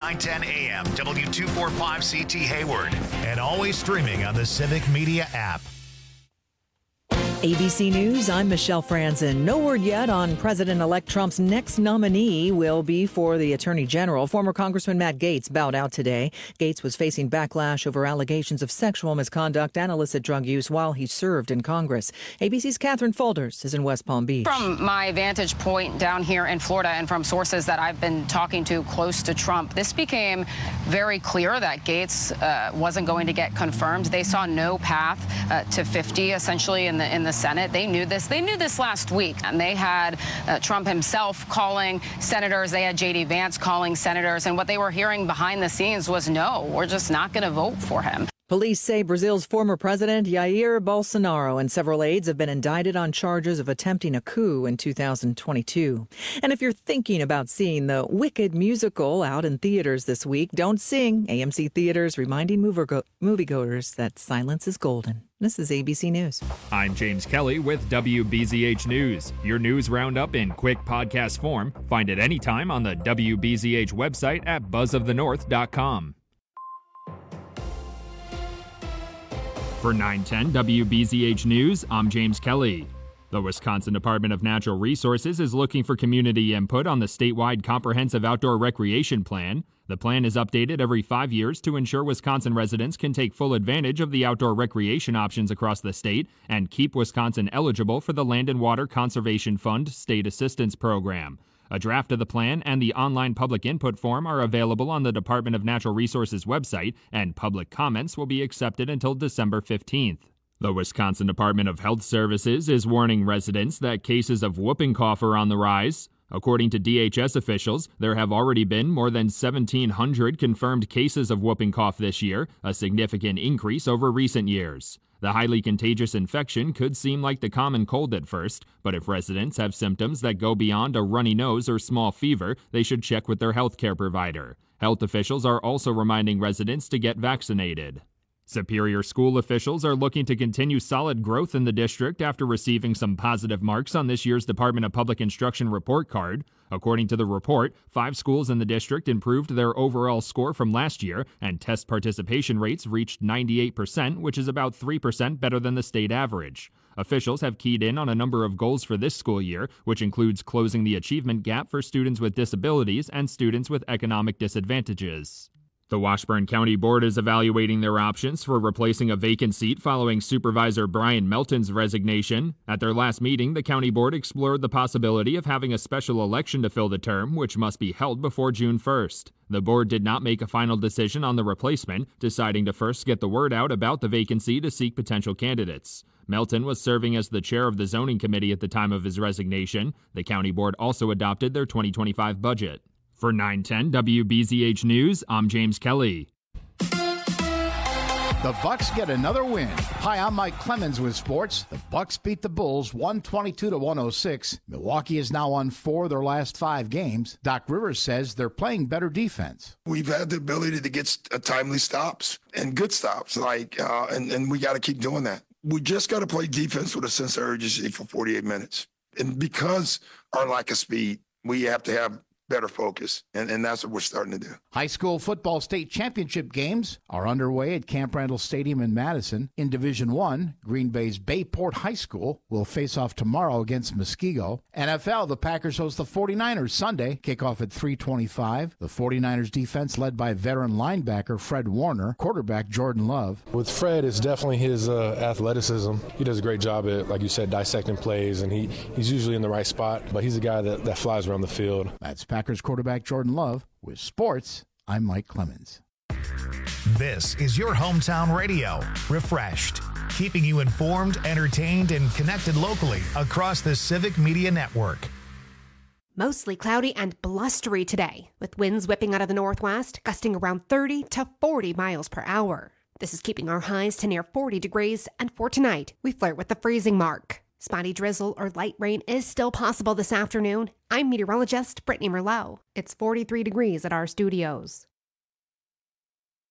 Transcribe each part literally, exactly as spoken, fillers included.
nine ten A M, W two forty-five C T Hayward, and always streaming on the Civic Media app. A B C News, I'm Michelle Franzen. No word yet on President-elect Trump's next nominee will be for the Attorney General. Former Congressman Matt Gaetz bowed out today. Gaetz was facing backlash over allegations of sexual misconduct and illicit drug use while he served in Congress. A B C's Catherine Folders is in West Palm Beach. From my vantage point down here in Florida and from sources that I've been talking to close to Trump, this became very clear that Gaetz uh, wasn't going to get confirmed. They saw no path uh, to fifty, essentially, in the in the Senate. They knew this. They knew this last week, and they had uh, Trump himself calling senators. They had J D Vance calling senators, and what they were hearing behind the scenes was, no, we're just not going to vote for him. Police say Brazil's former president, Jair Bolsonaro, and several aides have been indicted on charges of attempting a coup in two thousand twenty-two. And if you're thinking about seeing the Wicked musical out in theaters this week, don't sing. A M C Theaters reminding moviegoers that silence is golden. This is A B C News. I'm James Kelly with W B Z H News. Your news roundup in quick podcast form. Find it anytime on the W B Z H website at buzz of the north dot com. For nine ten W B Z H News, I'm James Kelly. The Wisconsin Department of Natural Resources is looking for community input on the statewide Comprehensive Outdoor Recreation Plan. The plan is updated every five years to ensure Wisconsin residents can take full advantage of the outdoor recreation options across the state and keep Wisconsin eligible for the Land and Water Conservation Fund State Assistance Program. A draft of the plan and the online public input form are available on the Department of Natural Resources website, and public comments will be accepted until December fifteenth. The Wisconsin Department of Health Services is warning residents that cases of whooping cough are on the rise. According to D H S officials, there have already been more than seventeen hundred confirmed cases of whooping cough this year, a significant increase over recent years. The highly contagious infection could seem like the common cold at first, but if residents have symptoms that go beyond a runny nose or small fever, they should check with their healthcare provider. Health officials are also reminding residents to get vaccinated. Superior School officials are looking to continue solid growth in the district after receiving some positive marks on this year's Department of Public Instruction report card. According to the report, five schools in the district improved their overall score from last year, and test participation rates reached ninety-eight percent, which is about three percent better than the state average. Officials have keyed in on a number of goals for this school year, which includes closing the achievement gap for students with disabilities and students with economic disadvantages. The Washburn County Board is evaluating their options for replacing a vacant seat following Supervisor Brian Melton's resignation. At their last meeting, the county board explored the possibility of having a special election to fill the term, which must be held before June first. The board did not make a final decision on the replacement, deciding to first get the word out about the vacancy to seek potential candidates. Melton was serving as the chair of the zoning committee at the time of his resignation. The county board also adopted their twenty twenty-five budget. For nine ten W B Z H News, I'm James Kelly. The Bucks get another win. Hi, I'm Mike Clemens with sports. The Bucks beat the Bulls one twenty-two to one oh six. Milwaukee is now won four of their last five games. Doc Rivers says they're playing better defense. We've had the ability to get timely stops and good stops, like, uh, and, and we got to keep doing that. We just got to play defense with a sense of urgency for forty-eight minutes. And because our lack of speed, we have to have better focus, and, and that's what we're starting to do. High school football state championship games are underway at Camp Randall Stadium in Madison. In Division One, Green Bay's Bayport High School will face off tomorrow against Muskego. N F L, the Packers host the forty-niners Sunday, kickoff at three twenty-five. The forty-niners defense led by veteran linebacker Fred Warner, quarterback Jordan Love. With Fred, it's definitely his uh, athleticism. He does a great job at, like you said, dissecting plays, and he, he's usually in the right spot, but he's a guy that, that flies around the field. That's Packers quarterback Jordan Love. With sports, I'm Mike Clemens. This is your hometown radio, Refreshed, keeping you informed, entertained, and connected locally across the Civic Media Network. Mostly cloudy and blustery today, with winds whipping out of the northwest, gusting around thirty to forty miles per hour. This is keeping our highs to near forty degrees, and for tonight, we flirt with the freezing mark. Spotty drizzle or light rain is still possible this afternoon. I'm meteorologist Brittany Merlot. It's forty-three degrees at our studios.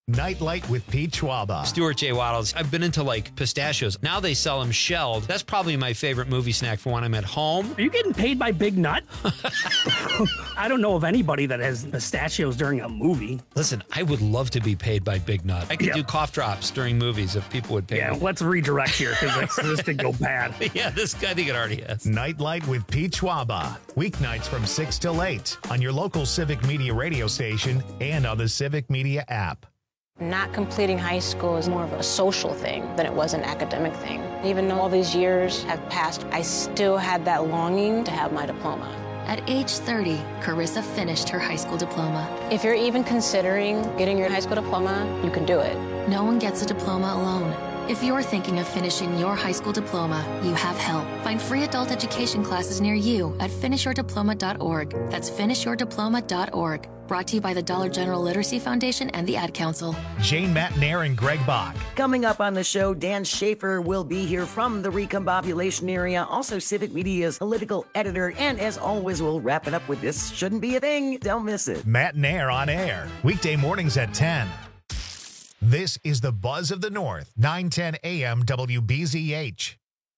Nightlight with Pete Schwaba. Stuart J. Waddles. I've been into like pistachios. Now they sell them shelled. That's probably my favorite movie snack for when I'm at home. Are you getting paid by Big Nut? I don't know of anybody that has pistachios during a movie. Listen, I would love to be paid by Big Nut. I could yeah. do cough drops during movies if people would pay yeah, me. Yeah, let's redirect here because this could go bad. Yeah, this I think it already has. Nightlight with Pete Schwaba. Weeknights from six till eight on your local Civic Media radio station and on the Civic Media app. Not completing high school is more of a social thing than it was an academic thing. Even though all these years have passed, I still had that longing to have my diploma. At age thirty, Carissa finished her high school diploma. If you're even considering getting your high school diploma, you can do it. No one gets a diploma alone. If you're thinking of finishing your high school diploma, you have help. Find free adult education classes near you at finish your diploma dot org. That's finish your diploma dot org. Brought to you by the Dollar General Literacy Foundation and the Ad Council. Jane Matnair and Greg Bach. Coming up on the show, Dan Schaefer will be here from the recombobulation area, also Civic Media's political editor, and as always, we'll wrap it up with This Shouldn't Be a Thing. Don't miss it. Matnair on air, weekday mornings at ten. This is the Buzz of the North, nine ten A M W B Z H.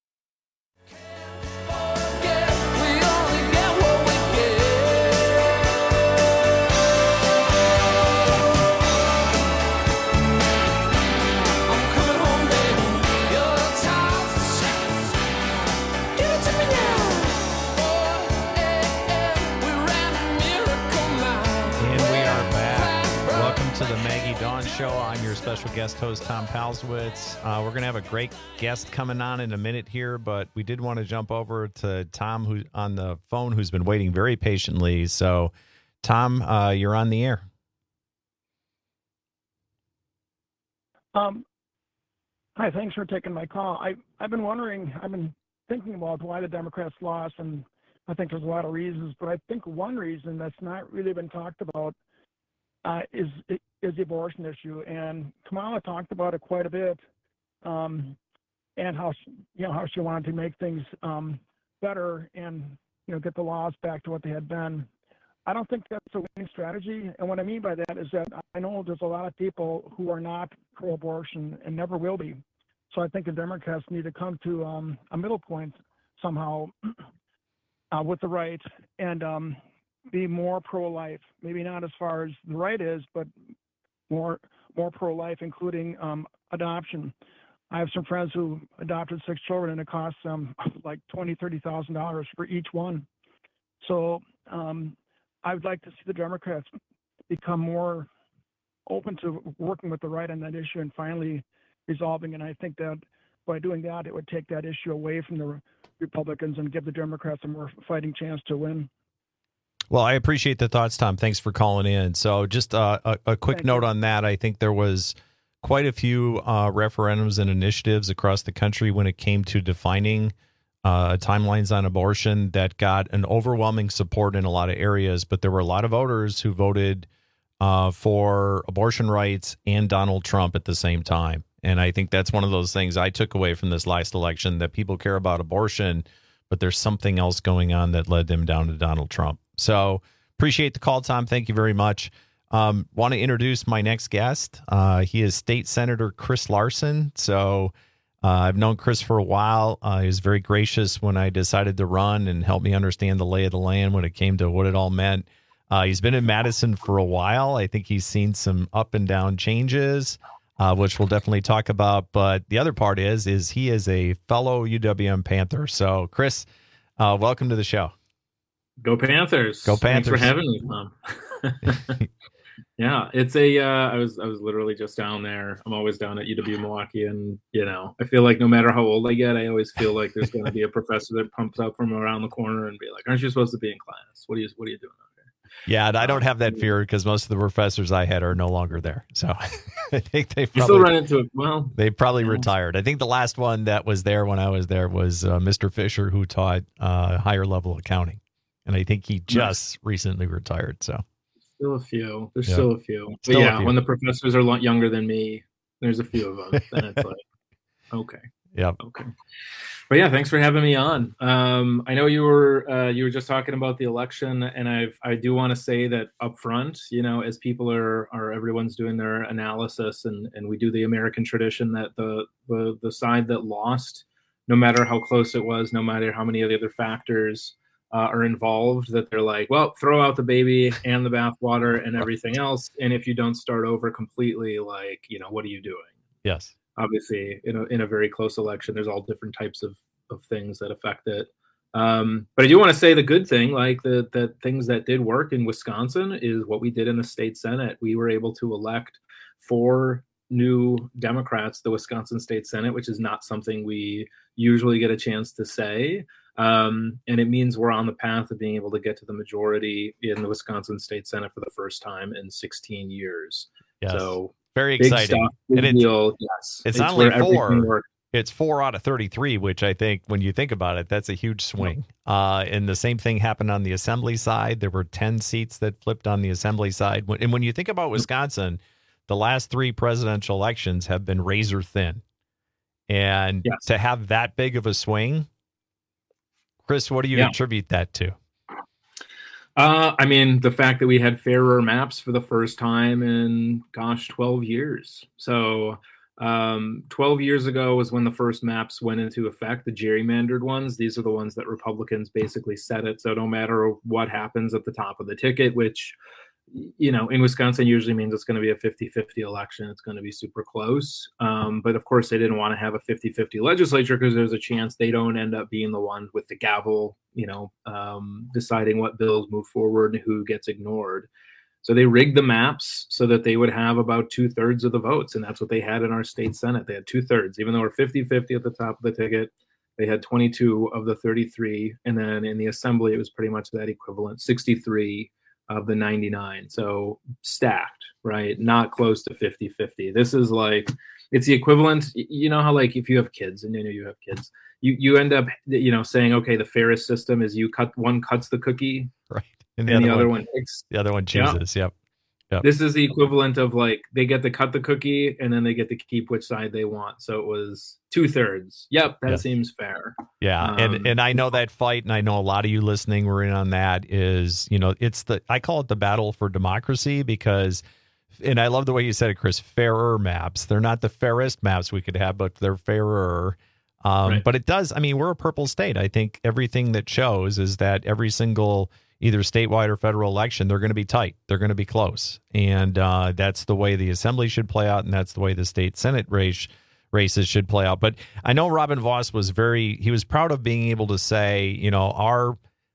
The Maggie Dawn Show. I'm your special guest host, Tom Palswitz. Uh, we're going to have a great guest coming on in a minute here, but we did want to jump over to Tom, who on the phone, who's been waiting very patiently. So, Tom, uh, you're on the air. Um, hi, thanks for taking my call. I, I've been wondering, I've been thinking about why the Democrats lost, and I think there's a lot of reasons, but I think one reason that's not really been talked about Uh, is is the abortion issue, and Kamala talked about it quite a bit, um, and how she, you know how she wanted to make things um, better and you know get the laws back to what they had been. I don't think that's a winning strategy, and what I mean by that is that I know there's a lot of people who are not pro-abortion and never will be. So I think the Democrats need to come to um, a middle point somehow uh, with the right and. Um, be more pro-life, maybe not as far as the right is, but more more pro-life, including um, adoption. I have some friends who adopted six children, and it costs them like twenty thousand dollars, thirty thousand dollars for each one. So um, I would like to see the Democrats become more open to working with the right on that issue and finally resolving. And I think that by doing that, it would take that issue away from the Republicans and give the Democrats a more fighting chance to win. Well, I appreciate the thoughts, Tom. Thanks for calling in. So just uh, a, a quick Thank note you. on that. I think there was quite a few uh, referendums and initiatives across the country when it came to defining uh, timelines on abortion that got an overwhelming support in a lot of areas. But there were a lot of voters who voted uh, for abortion rights and Donald Trump at the same time. And I think that's one of those things I took away from this last election, that people care about abortion, but there's something else going on that led them down to Donald Trump. So appreciate the call, Tom. Thank you very much. Um, want to introduce my next guest. Uh, he is State Senator Chris Larson. So uh, I've known Chris for a while. Uh, he was very gracious when I decided to run and helped me understand the lay of the land when it came to what it all meant. Uh, he's been in Madison for a while. I think he's seen some up and down changes, uh, which we'll definitely talk about. But the other part is, is he is a fellow U W M Panther. So, Chris, uh, welcome to the show. Go Panthers! Go Panthers! Thanks for having me, Tom. Yeah, it's a. Uh, I was I was literally just down there. I'm always down at U W Milwaukee, and you know, I feel like no matter how old I get, I always feel like there's going to be a professor that pumps up from around the corner and be like, "Aren't you supposed to be in class? What are you What are you doing out there?" Yeah, and I don't have that fear because most of the professors I had are no longer there. So I think they probably you still run into it. Well, they probably yeah. retired. I think the last one that was there when I was there was uh, Mister Fisher, who taught uh, higher level accounting. And I think he just recently retired. So still a few. There's yeah. still a few. Still but yeah, a few. When the professors are younger than me, there's a few of them. Then it's like, okay. Yep. Okay. But yeah, thanks for having me on. Um, I know you were uh, you were just talking about the election, and I've I do want to say that up front, you know, as people are are everyone's doing their analysis, and and we do the American tradition that the the the side that lost, no matter how close it was, no matter how many of the other factors uh, are involved, that they're like, well, throw out the baby and the bathwater and everything else, and if you don't start over completely, like, you know, what are you doing? Yes. Obviously, in a, in a very close election, there's all different types of, of things that affect it. Um, but I do want to say the good thing, like the, the things that did work in Wisconsin is what we did in the state Senate. We were able to elect four new Democrats, the Wisconsin State Senate, which is not something we usually get a chance to say. Um, and it means we're on the path of being able to get to the majority in the Wisconsin State Senate for the first time in sixteen years. Yes. So very big exciting. Stuff, big and it's, deal. Yes. it's, it's not only where everything four. works. It's four out of thirty-three, which I think when you think about it, that's a huge swing. Uh, and the same thing happened on the assembly side. There were ten seats that flipped on the assembly side. And when you think about Wisconsin, the last three presidential elections have been razor thin. And yes. to have that big of a swing, Chris, what do you yeah. attribute that to? Uh, I mean, the fact that we had fairer maps for the first time in, gosh, twelve years. So um, twelve years ago was when the first maps went into effect, the gerrymandered ones. These are the ones that Republicans basically set it. So no matter what happens at the top of the ticket, which, you know, in Wisconsin usually means it's going to be a fifty-fifty election. It's going to be super close. Um, but of course, they didn't want to have a fifty-fifty legislature because there's a chance they don't end up being the one with the gavel, you know, um, deciding what bills move forward and who gets ignored. So they rigged the maps so that they would have about two thirds of the votes. And that's what they had in our state Senate. They had two thirds, even though we're fifty-fifty at the top of the ticket. They had twenty-two of the thirty-three. And then in the assembly, it was pretty much that equivalent, sixty-three of the ninety-nine. So stacked, right? Not close to fifty-fifty. This is like, it's the equivalent. You know how, like, if you have kids, and you know you have kids, you, you end up, you know, saying, okay, the fairest system is you cut, one cuts the cookie. Right. And the, and other, the other one, one picks. The other one chooses. Yep. Yep. This is the equivalent of, like, they get to cut the cookie and then they get to keep which side they want. So it was two thirds. Yep. That yes. seems fair. Yeah. Um, and, and I know that fight, and I know a lot of you listening were in on that, is, you know, it's the, I call it the battle for democracy, because, and I love the way you said it, Chris, fairer maps. They're not the fairest maps we could have, but they're fairer. Um, right. But it does. I mean, we're a purple state. I think everything that shows is that every single either statewide or federal election, they're going to be tight. They're going to be close. And uh, that's the way the assembly should play out, and that's the way the state Senate race races should play out. But I know Robin Vos was very, he was proud of being able to say, you know, our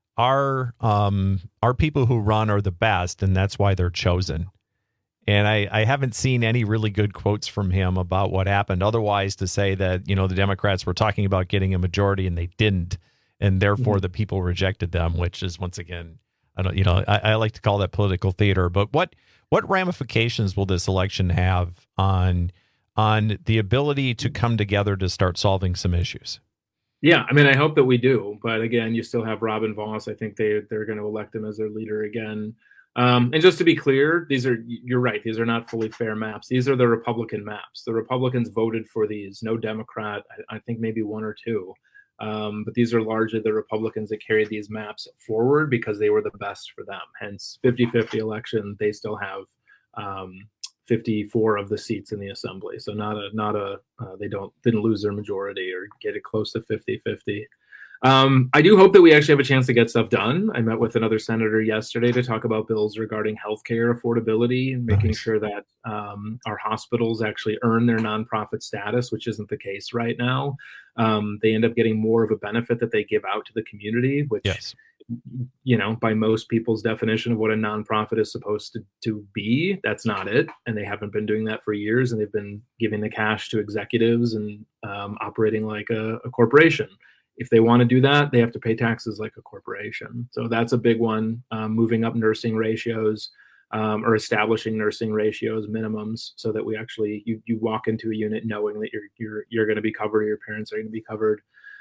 our um, our people who run are the best, and that's why they're chosen. And I, I haven't seen any really good quotes from him about what happened. Otherwise, to say that, you know, the Democrats were talking about getting a majority and they didn't, and therefore mm-hmm. the people rejected them, which is, once again, I don't, you know, I, I like to call that political theater. But what what ramifications will this election have on on the ability to come together to start solving some issues? Yeah, I mean, I hope that we do. But again, you still have Robin Vos. I think they they're going to elect him as their leader again. Um, and just to be clear, these are, you're right, these are not fully fair maps. These are the Republican maps. The Republicans voted for these, no Democrat, I, I think maybe one or two. Um, but these are largely the Republicans that carried these maps forward because they were the best for them. Hence, fifty-fifty election, they still have um, fifty-four of the seats in the assembly. So not a, not a, uh, they don't, didn't lose their majority or get it close to fifty-fifty. Um, I do hope that we actually have a chance to get stuff done. I met with another senator yesterday to talk about bills regarding healthcare affordability and making nice. sure that um, our hospitals actually earn their nonprofit status, which isn't the case right now. Um, they end up getting more of a benefit that they give out to the community, which, yes. you know, by most people's definition of what a nonprofit is supposed to, to be, that's not it. And they haven't been doing that for years. And they've been giving the cash to executives and um, operating like a, a corporation. If they want to do that, they have to pay taxes like a corporation. So that's a big one, um, moving up nursing ratios um, or establishing nursing ratios minimums so that we actually, you you walk into a unit knowing that you're you're you're going to be covered or your parents are going to be covered.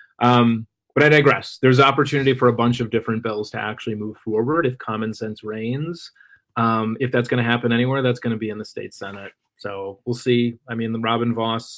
Um, but I digress. There's opportunity for a bunch of different bills to actually move forward if common sense reigns. Um, if that's going to happen anywhere, that's going to be in the state Senate. So we'll see. I mean, the Robin Vos,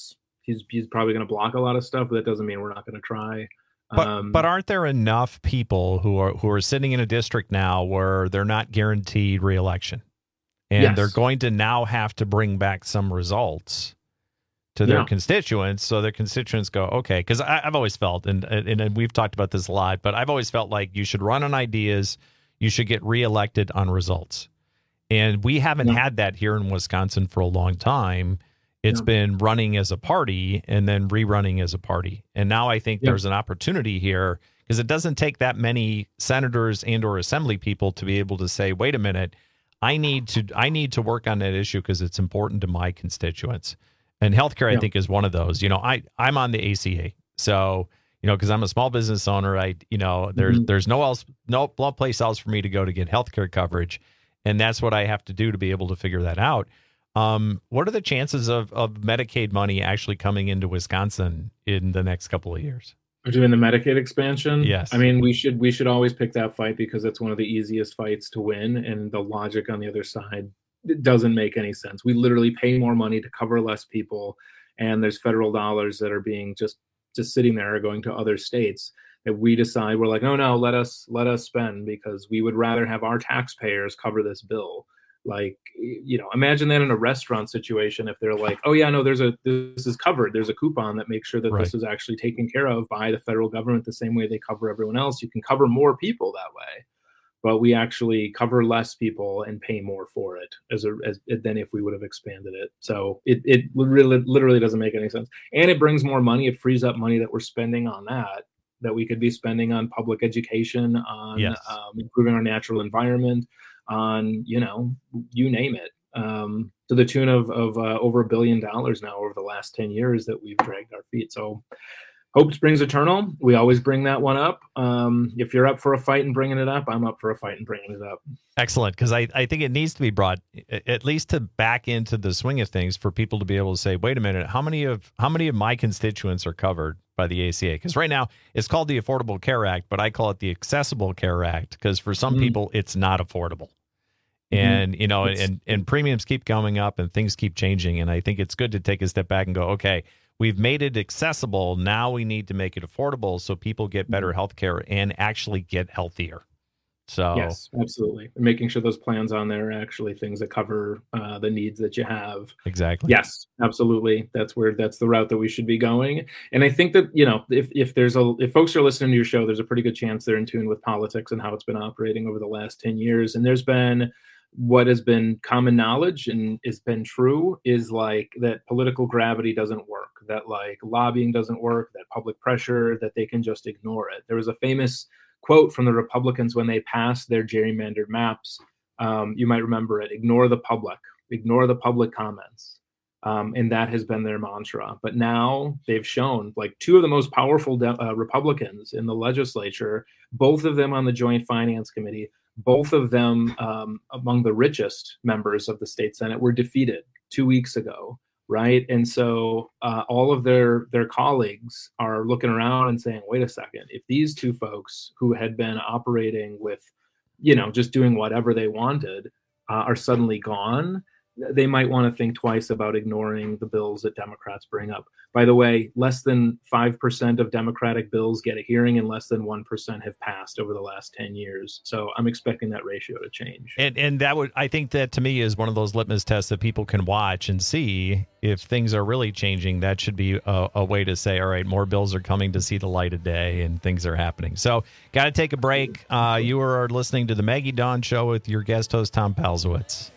he's he's probably going to block a lot of stuff, but that doesn't mean we're not going to try. But um, but aren't there enough people who are who are sitting in a district now where they're not guaranteed reelection, and yes. they're going to now have to bring back some results to their Yeah. constituents, so their constituents go, okay, because I've always felt, and, and and we've talked about this a lot, but I've always felt like you should run on ideas, you should get reelected on results. And we haven't Yeah. had that here in Wisconsin for a long time. It's Yeah. been running as a party and then rerunning as a party. And now I think Yeah. there's an opportunity here, because it doesn't take that many senators and or assembly people to be able to say, wait a minute, I need to I need to work on that issue because it's important to my constituents. And healthcare, Yeah. I think, is one of those. You know, I, I'm on the A C A. So, you know, because I'm a small business owner, I, you know, there's Mhm. there's no else, no place else for me to go to get healthcare coverage. And that's what I have to do to be able to figure that out. Um, what are the chances of, of Medicaid money actually coming into Wisconsin in the next couple of years? We're doing the Medicaid expansion. Yes. I mean, we should we should always pick that fight because it's one of the easiest fights to win, and the logic on the other side, it doesn't make any sense. We literally pay more money to cover less people, and there's federal dollars that are being just just sitting there or going to other states that we decide we're like, oh no, let us let us spend because we would rather have our taxpayers cover this bill. Like, you know, imagine that in a restaurant situation if they're like, oh yeah, no, there's a this is covered. There's a coupon that makes sure that Right. this is actually taken care of by the federal government the same way they cover everyone else. You can cover more people that way, but we actually cover less people and pay more for it as a as than if we would have expanded it. So it it really literally doesn't make any sense. And it brings more money. It frees up money that we're spending on that that we could be spending on public education, on Yes. um, improving our natural environment, on, you know, you name it, um, to the tune of, of uh, over a billion dollars now over the last ten years that we've dragged our feet. So hope springs eternal. We always bring that one up. Um, if you're up for a fight and bringing it up, I'm up for a fight and bringing it up. Excellent, because I, I think it needs to be brought at least to back into the swing of things for people to be able to say, wait a minute, how many of how many of my constituents are covered by the A C A? Because right now it's called the Affordable Care Act, but I call it the Accessible Care Act because for some Mhm. people it's not affordable. Mhm. And, you know, It's- and, and premiums keep going up and things keep changing. And I think it's good to take a step back and go, okay, we've made it accessible. Now we need to make it affordable so people get better health care and actually get healthier. So Yes, absolutely. And making sure those plans on there are actually things that cover uh, the needs that you have. exactly. Yes, absolutely. That's where that's the route that we should be going. And I think that, you know, if, if there's a if folks are listening to your show, there's a pretty good chance they're in tune with politics and how it's been operating over the last ten years. And there's been what has been common knowledge and has been true is like that political gravity doesn't work, that like lobbying doesn't work, that public pressure, that they can just ignore it. There was a famous quote from the Republicans when they passed their gerrymandered maps. Um, you might remember it: ignore the public, ignore the public comments. Um, and that has been their mantra. But now they've shown like two of the most powerful de- uh, Republicans in the legislature, both of them on the Joint Finance Committee, both of them um, among the richest members of the state Senate, were defeated two weeks ago, right? And so uh, all of their their colleagues are looking around and saying, wait a second, if these two folks who had been operating with, you know, just doing whatever they wanted uh, are suddenly gone, they might want to think twice about ignoring the bills that Democrats bring up. By the way, less than five percent of Democratic bills get a hearing and less than one percent have passed over the last ten years. So I'm expecting that ratio to change. And and that would, I think that to me is one of those litmus tests that people can watch and see if things are really changing. That should be a, a way to say, all right, more bills are coming to see the light of day and things are happening. So got to take a break. Uh, you are listening to the Maggie Dawn Show with your guest host, Tom Palzowitz.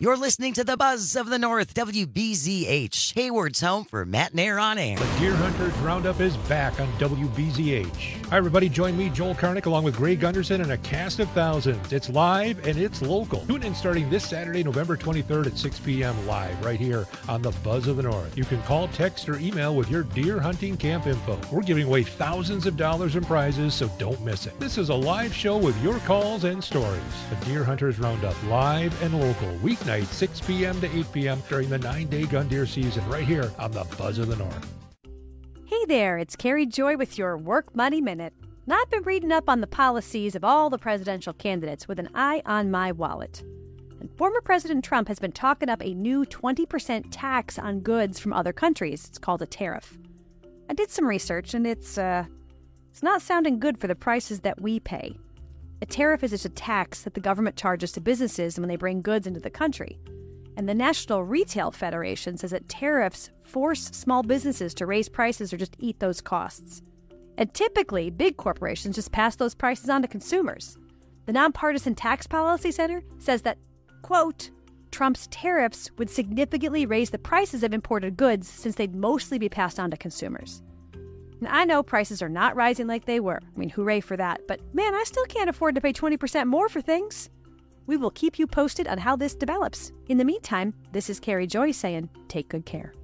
You're listening to the Buzz of the North, W B Z H, Hayward's home for Matt Nair on air. The Deer Hunters Roundup is back on W B Z H. Hi, everybody. Join me, Joel Karnick, along with Greg Gunderson and a cast of thousands. It's live and it's local. Tune in starting this Saturday, November twenty-third at six p.m. live right here on the Buzz of the North. You can call, text, or email with your deer hunting camp info. We're giving away thousands of dollars in prizes, so don't miss it. This is a live show with your calls and stories. The Deer Hunters Roundup, live and local, weeknight, six p.m. to eight p.m. during the nine-day gun deer season right here on the Buzz of the North. Hey there, it's Carrie Joy with your Work Money Minute. Now, I've been reading up on the policies of all the presidential candidates with an eye on my wallet. And former President Trump has been talking up a new twenty percent tax on goods from other countries. It's called a tariff. I did some research, and it's, uh, it's not sounding good for the prices that we pay. A tariff is just a tax that the government charges to businesses when they bring goods into the country. And the National Retail Federation says that tariffs force small businesses to raise prices or just eat those costs. And typically, big corporations just pass those prices on to consumers. The Nonpartisan Tax Policy Center says that, quote, Trump's tariffs would significantly raise the prices of imported goods since they'd mostly be passed on to consumers. And I know prices are not rising like they were. I mean, hooray for that. But man, I still can't afford to pay twenty percent more for things. We will keep you posted on how this develops. In the meantime, this is Carrie Joy saying, take good care.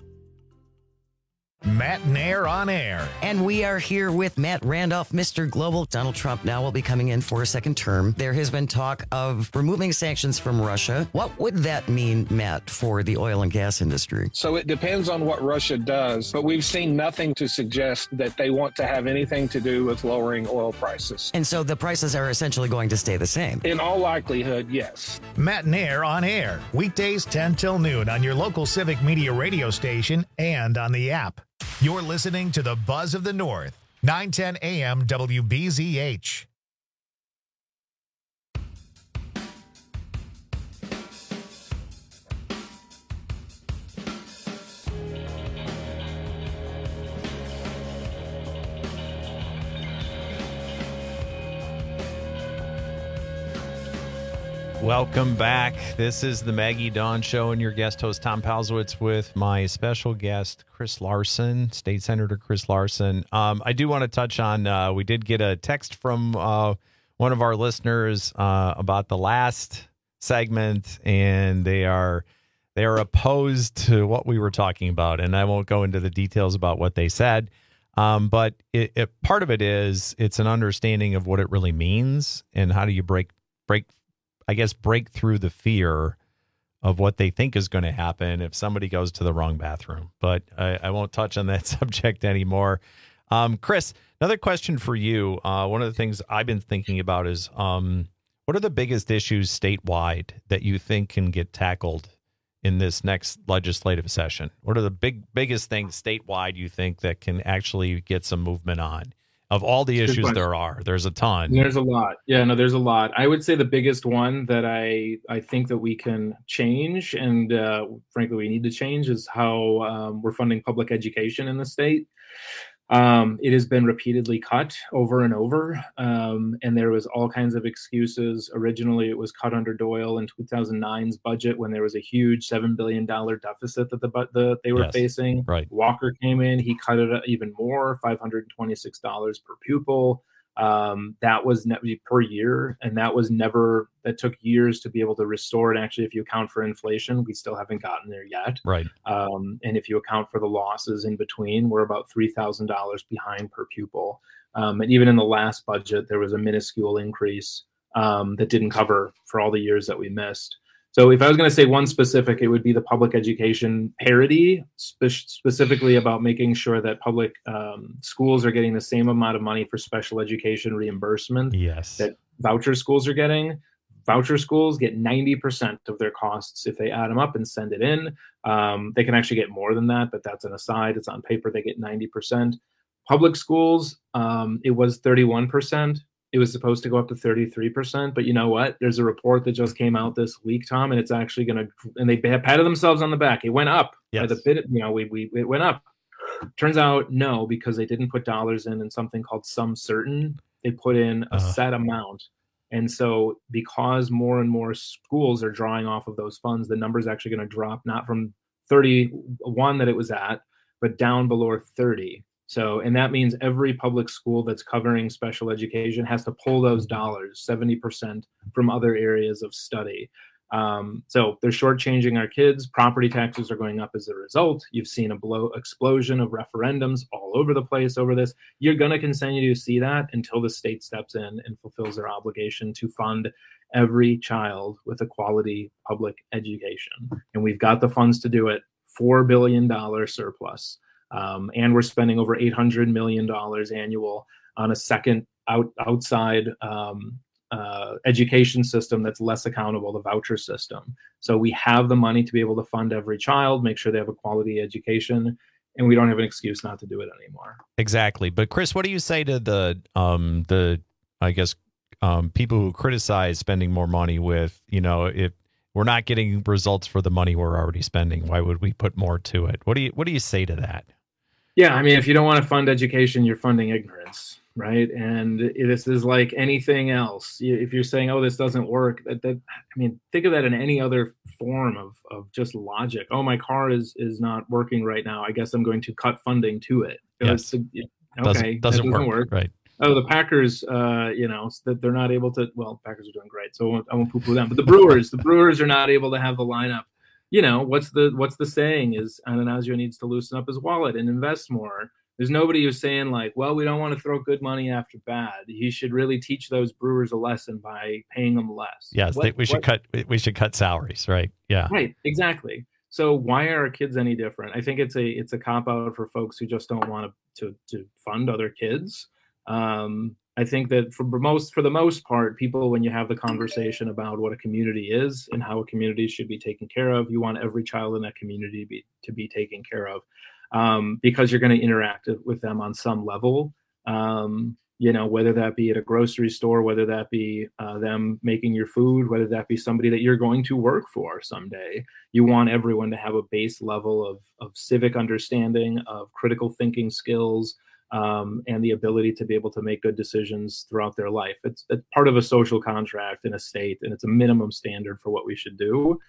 Matt Nair on air. And we are here with Matt Randolph, Mister Global. Donald Trump now will be coming in for a second term. There has been talk of removing sanctions from Russia. What would that mean, Matt, for the oil and gas industry? So it depends on what Russia does, but we've seen nothing to suggest that they want to have anything to do with lowering oil prices. And so the prices are essentially going to stay the same? In all likelihood, yes. Matt Nair on air. Weekdays ten till noon on your local Civic Media radio station and on the app. You're listening to the Buzz of the North, nine ten a.m. W B Z H. Welcome back. This is the Maggie Dawn Show, and your guest host, Tom Palzowitz, with my special guest, Chris Larson, State Senator Chris Larson. Um, I do want to touch on, uh, we did get a text from uh, one of our listeners uh, about the last segment, and they are they are opposed to what we were talking about, and I won't go into the details about what they said. Um, but it, it, part of it is it's an understanding of what it really means and how do you break break I guess, break through the fear of what they think is going to happen if somebody goes to the wrong bathroom. But I, I won't touch on that subject anymore. Um, Chris, another question for you. Uh, one of the things I've been thinking about is um, what are the biggest issues statewide that you think can get tackled in this next legislative session? What are the big biggest things statewide you think that can actually get some movement on? Of all the issues there are, there's a ton. There's a lot. Yeah, no, there's a lot. I would say the biggest one that I, I think that we can change, and uh, frankly, we need to change, is how um, we're funding public education in the state. Um, it has been repeatedly cut over and over, um, and there was all kinds of excuses. Originally, it was cut under Doyle in two thousand nine's budget when there was a huge seven billion dollars deficit that the, the they were yes, facing. Right. Walker came in, he cut it even more, five hundred twenty-six dollars per pupil. Um, that was ne- per year, and that was never, that took years to be able to restore. And actually, if you account for inflation, we still haven't gotten there yet. Right. Um, and if you account for the losses in between, we're about three thousand dollars behind per pupil. Um, and even in the last budget, there was a minuscule increase um, that didn't cover for all the years that we missed. So if I was going to say one specific, it would be the public education parity, spe- specifically about making sure that public um, schools are getting the same amount of money for special education reimbursement yes. that voucher schools are getting. Voucher schools get ninety percent of their costs if they add them up and send it in. Um, they can actually get more than that, but that's an aside. It's on paper. They get ninety percent. Public schools, um, it was thirty-one percent. It was supposed to go up to thirty-three percent, but you know what? There's a report that just came out this week, Tom, and it's actually going to, and they patted themselves on the back. It went up. Yes. By the bit, you know, we, we, it went up. Turns out, no, because they didn't put dollars in in something called Some Certain. They put in a Uh-huh. set amount. And so because more and more schools are drawing off of those funds, the number is actually going to drop, not from thirty-one that it was at, but down below thirty. So, and that means every public school that's covering special education has to pull those dollars, seventy percent, from other areas of study. Um, so they're shortchanging our kids. Property taxes are going up as a result. You've seen a blow explosion of referendums all over the place over this. You're going to continue to see that until the state steps in and fulfills their obligation to fund every child with a quality public education. And we've got the funds to do it. four billion dollars surplus. Um, and we're spending over eight hundred million dollars annual on a second out, outside um, uh, education system that's less accountable, the voucher system. So we have the money to be able to fund every child, make sure they have a quality education, and we don't have an excuse not to do it anymore. Exactly. But Chris, what do you say to the, um, the I guess, um, people who criticize spending more money with, you know, if we're not getting results for the money we're already spending, why would we put more to it? What do you, what do you say to that? Yeah, I mean, if you don't want to fund education, you're funding ignorance, right? And this is like anything else. If you're saying, oh, this doesn't work, that, that I mean, think of that in any other form of, of just logic. Oh, my car is is not working right now. I guess I'm going to cut funding to it. Yes. Okay, doesn't, doesn't, doesn't work. work. Right. Oh, the Packers, uh, you know, that they're not able to, well, Packers are doing great, so I won't, I won't poo-poo them. But the Brewers, the Brewers are not able to have the lineup. You know, what's the what's the saying is Ananazio needs to loosen up his wallet and invest more. There's nobody who's saying like, well, we don't want to throw good money after bad. He should really teach those Brewers a lesson by paying them less. Yes, what, they, we should what, cut we should cut salaries, right? Yeah. Right, exactly. So why are our kids any different? I think it's a it's a cop out for folks who just don't want to to, to fund other kids. Um, I think that for most, for the most part, people, when you have the conversation about what a community is and how a community should be taken care of, you want every child in that community to be, to be taken care of, um, because you're going to interact with them on some level. Um, you know, whether that be at a grocery store, whether that be uh, them making your food, whether that be somebody that you're going to work for someday. You want everyone to have a base level of of civic understanding, of critical thinking skills, Um, and the ability to be able to make good decisions throughout their life. It's, it's part of a social contract in a state, and it's a minimum standard for what we should do.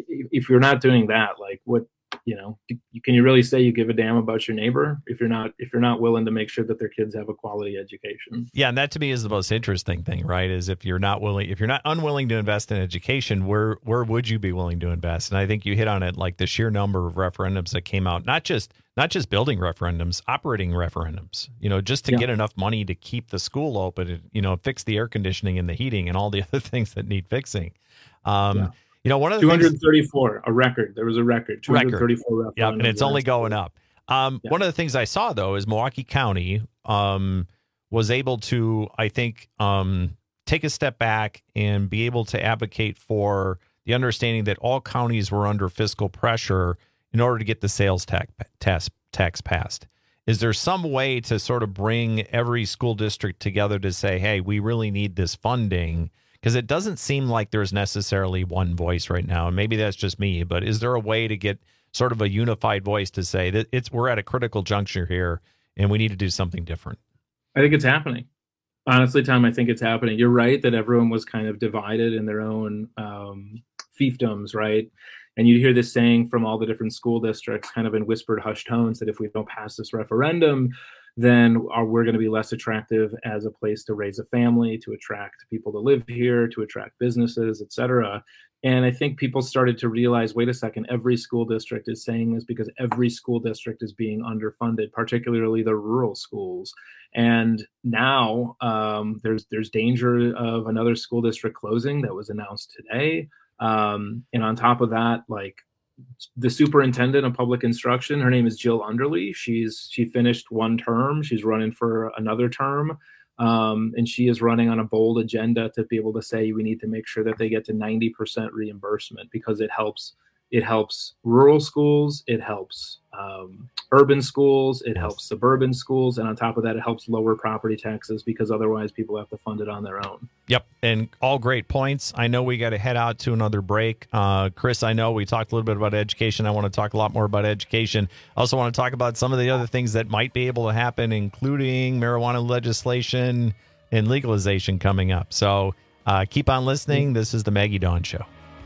If you're not doing that, like what, you know, can you really say you give a damn about your neighbor if you're not if you're not willing to make sure that their kids have a quality education? Yeah, and that to me is the most interesting thing, right? Is if you're not willing, if you're not unwilling to invest in education, where where would you be willing to invest? And I think you hit on it, like the sheer number of referendums that came out, not just not just building referendums, operating referendums, you know, just to yeah. get enough money to keep the school open, you know, fix the air conditioning and the heating and all the other things that need fixing. Um, yeah. You know, one of the two hundred thirty-four, things, a record. There was a record. two hundred thirty-four record. Yeah, and it's only going up. Um, yeah. One of the things I saw, though, is Milwaukee County um, was able to, I think, um, take a step back and be able to advocate for the understanding that all counties were under fiscal pressure in order to get the sales tax, tax, tax passed. Is there some way to sort of bring every school district together to say, hey, we really need this funding? Because it doesn't seem like there's necessarily one voice right now. And maybe that's just me, but is there a way to get sort of a unified voice to say that it's we're at a critical juncture here and we need to do something different? I think it's happening. Honestly, Tom, I think it's happening. You're right that everyone was kind of divided in their own um, fiefdoms, right? And you hear this saying from all the different school districts kind of in whispered hushed tones that if we don't pass this referendum, then are, we're going to be less attractive as a place to raise a family, to attract people to live here, to attract businesses, et cetera. And I think people started to realize, wait a second, every school district is saying this because every school district is being underfunded, particularly the rural schools. And now um, there's there's danger of another school district closing that was announced today. Um, and on top of that, like, the superintendent of public instruction, her name is Jill Underly. She's she finished one term. She's running for another term. Um, and she is running on a bold agenda to be able to say we need to make sure that they get to ninety percent reimbursement because it helps it helps rural schools, it helps um, urban schools, it helps suburban schools, and on top of that, it helps lower property taxes because otherwise people have to fund it on their own. Yep, and all great points. I know we got to head out to another break. Uh, Chris, I know we talked a little bit about education. I want to talk a lot more about education. I also want to talk about some of the other things that might be able to happen, including marijuana legislation and legalization coming up. So Uh, keep on listening. This is the Maggie Dawn Show.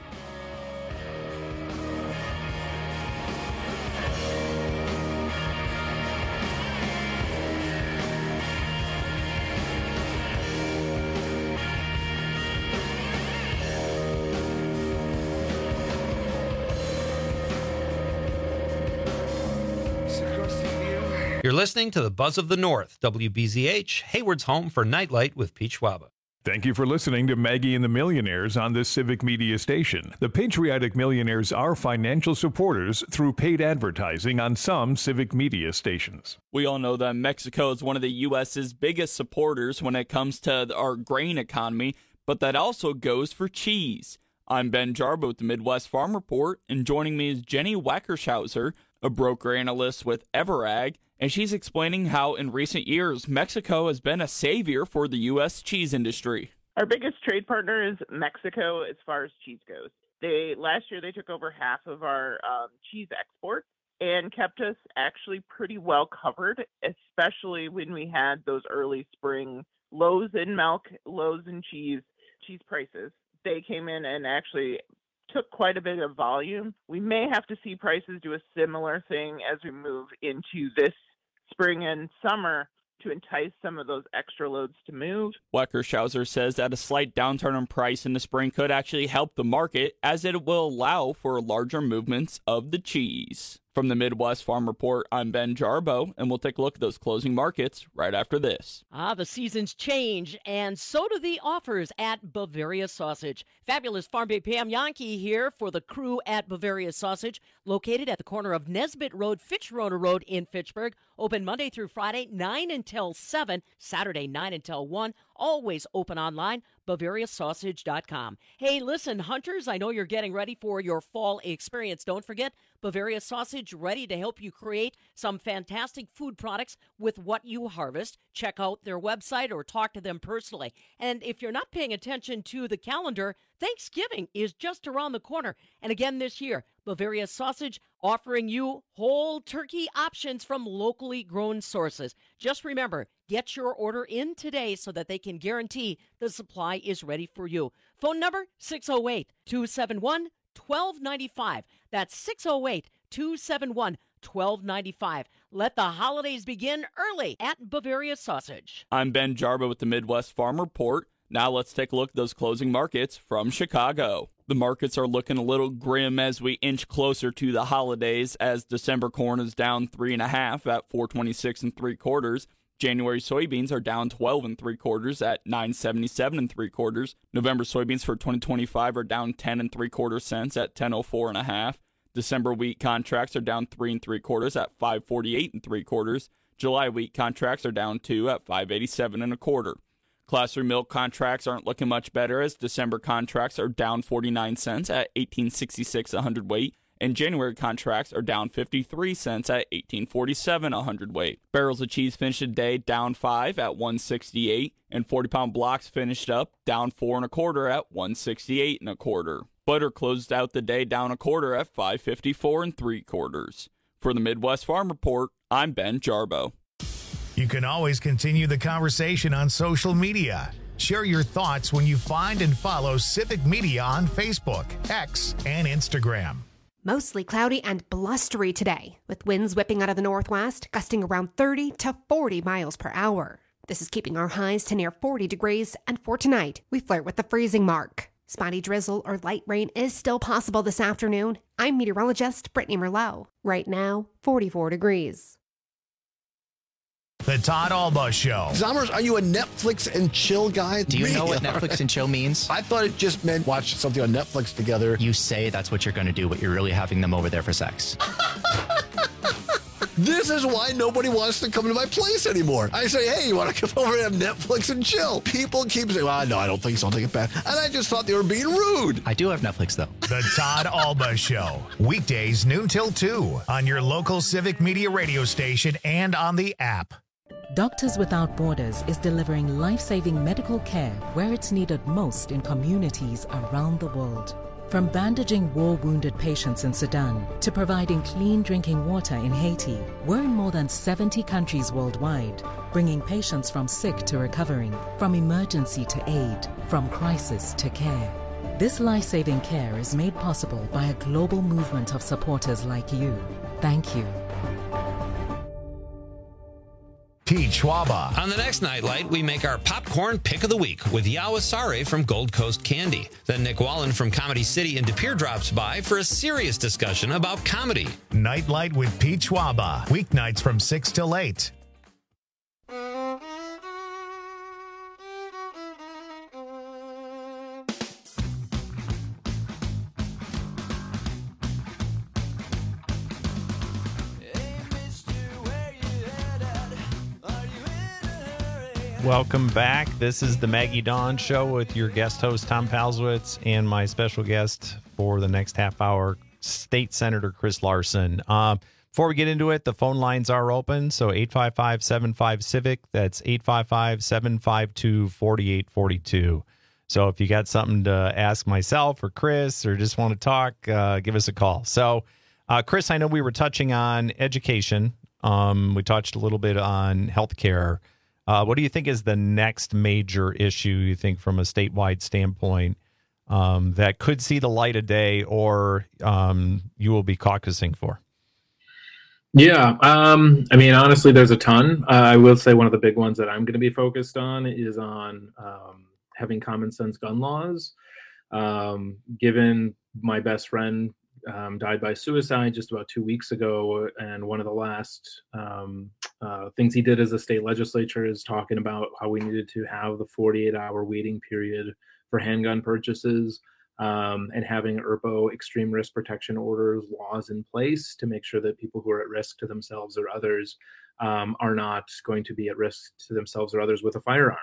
You're listening to the Buzz of the North, W B Z H, Hayward's home for Nightlight with Pete Schwaba. Thank you for listening to Maggie and the Millionaires on this Civic Media station. The Patriotic Millionaires are financial supporters through paid advertising on some Civic Media stations. We all know that Mexico is one of the U S's biggest supporters when it comes to our grain economy, but that also goes for cheese. I'm Ben Jarbo with the Midwest Farm Report, and joining me is Jenny Wackershauser, a broker analyst with Everag, and she's explaining how in recent years Mexico has been a savior for the U S cheese industry. Our biggest trade partner is Mexico as far as cheese goes. They last year they took over half of our um, cheese exports and kept us actually pretty well covered, especially when we had those early spring lows in milk, lows in cheese, cheese prices. They came in and actually took quite a bit of volume. We may have to see prices do a similar thing as we move into this spring and summer to entice some of those extra loads to move. Wackershauser says that a slight downturn in price in the spring could actually help the market, as it will allow for larger movements of the cheese. From the Midwest Farm Report, I'm Ben Jarbo, and we'll take a look at those closing markets right after this. Ah, the seasons change, and so do the offers at Bavaria Sausage. Fabulous Farm Bay Pam Yankee here for the crew at Bavaria Sausage, located at the corner of Nesbitt Road, Fitchrona Road in Fitchburg. Open Monday through Friday, nine until seven, Saturday, nine until one. Always open online, Bavaria Sausage dot com. Hey, listen, hunters, I know you're getting ready for your fall experience. Don't forget, Bavaria Sausage, ready to help you create some fantastic food products with what you harvest. Check out their website or talk to them personally. And if you're not paying attention to the calendar, Thanksgiving is just around the corner. And again this year, Bavaria Sausage offering you whole turkey options from locally grown sources. Just remember, get your order in today so that they can guarantee the supply is ready for you. Phone number six oh eight, two seven one, one two nine five. That's six oh eight, two seven one, one two nine five. Let the holidays begin early at Bavaria Sausage. I'm Ben Jarbo with the Midwest Farm Report. Now let's take a look at those closing markets from Chicago. The markets are looking a little grim as we inch closer to the holidays, as December corn is down three and a half at four twenty-six and three quarters. January soybeans are down twelve and three quarters at nine seventy-seven and three quarters. November soybeans for twenty twenty-five are down ten and three quarter cents at ten oh four and a half. December wheat contracts are down three and three quarters at five forty-eight and three quarters. July wheat contracts are down two at five eighty-seven and a quarter. Class three milk contracts aren't looking much better, as December contracts are down forty-nine cents at eighteen sixty-six a hundredweight, and January contracts are down fifty-three cents at eighteen forty-seven a hundredweight. Barrels of cheese finished the day down five at one sixty-eight, and forty pound blocks finished up down four and a quarter at one sixty-eight and a quarter. Butter closed out the day down a quarter at five fifty-four and three quarters. For the Midwest Farm Report, I'm Ben Jarbo. You can always continue the conversation on social media. Share your thoughts when you find and follow Civic Media on Facebook, X, and Instagram. Mostly cloudy and blustery today, with winds whipping out of the northwest, gusting around thirty to forty miles per hour. This is keeping our highs to near forty degrees, and for tonight, we flirt with the freezing mark. Spotty drizzle or light rain is still possible this afternoon. I'm meteorologist Brittany Merlot. Right now, forty-four degrees. The Todd Alba Show. Zommers, are you a Netflix and chill guy? Do you Me? know what Netflix and chill means? I thought it just meant watch something on Netflix together. You say that's what you're going to do, but you're really having them over there for sex. This is why nobody wants to come to my place anymore. I say, hey, you want to come over and have Netflix and chill? People keep saying, well, no, I don't think so. I'll take it back. And I just thought they were being rude. I do have Netflix, though. The Todd Alba Show. Weekdays noon till two on your local Civic Media radio station and on the app. Doctors Without Borders is delivering life-saving medical care where it's needed most in communities around the world. From bandaging war-wounded patients in Sudan to providing clean drinking water in Haiti, we're in more than seventy countries worldwide, bringing patients from sick to recovering, from emergency to aid, from crisis to care. This life-saving care is made possible by a global movement of supporters like you. Thank you. Pete Schwaba. On the next Nightlight, we make our popcorn pick of the week with Yawasare from Gold Coast Candy. Then Nick Wallen from Comedy City in De Pere drops by for a serious discussion about comedy. Nightlight with Pete Schwaba. Weeknights from six till eight. Welcome back. This is the Maggie Dawn Show with your guest host, Tom Palzwitz, and my special guest for the next half hour, State Senator Chris Larson. Uh, before we get into it, the phone lines are open. So eight five five, seven five, CIVIC. That's eight five five, seven five two, four eight four two. So if you got something to ask myself or Chris or just want to talk, uh, give us a call. So, uh, Chris, I know we were touching on education. Um, we touched a little bit on healthcare. Uh, what do you think is the next major issue, you think, from a statewide standpoint, um, that could see the light of day or um, you will be caucusing for? Yeah, um, I mean, honestly, there's a ton. Uh, I will say one of the big ones that I'm going to be focused on is on um, having common sense gun laws. Um, given my best friend um, died by suicide just about two weeks ago, and one of the last um, uh, things he did as a state legislature is talking about how we needed to have the forty-eight hour waiting period for handgun purchases, um, and having E R P O, extreme risk protection orders, laws in place to make sure that people who are at risk to themselves or others um, are not going to be at risk to themselves or others with a firearm.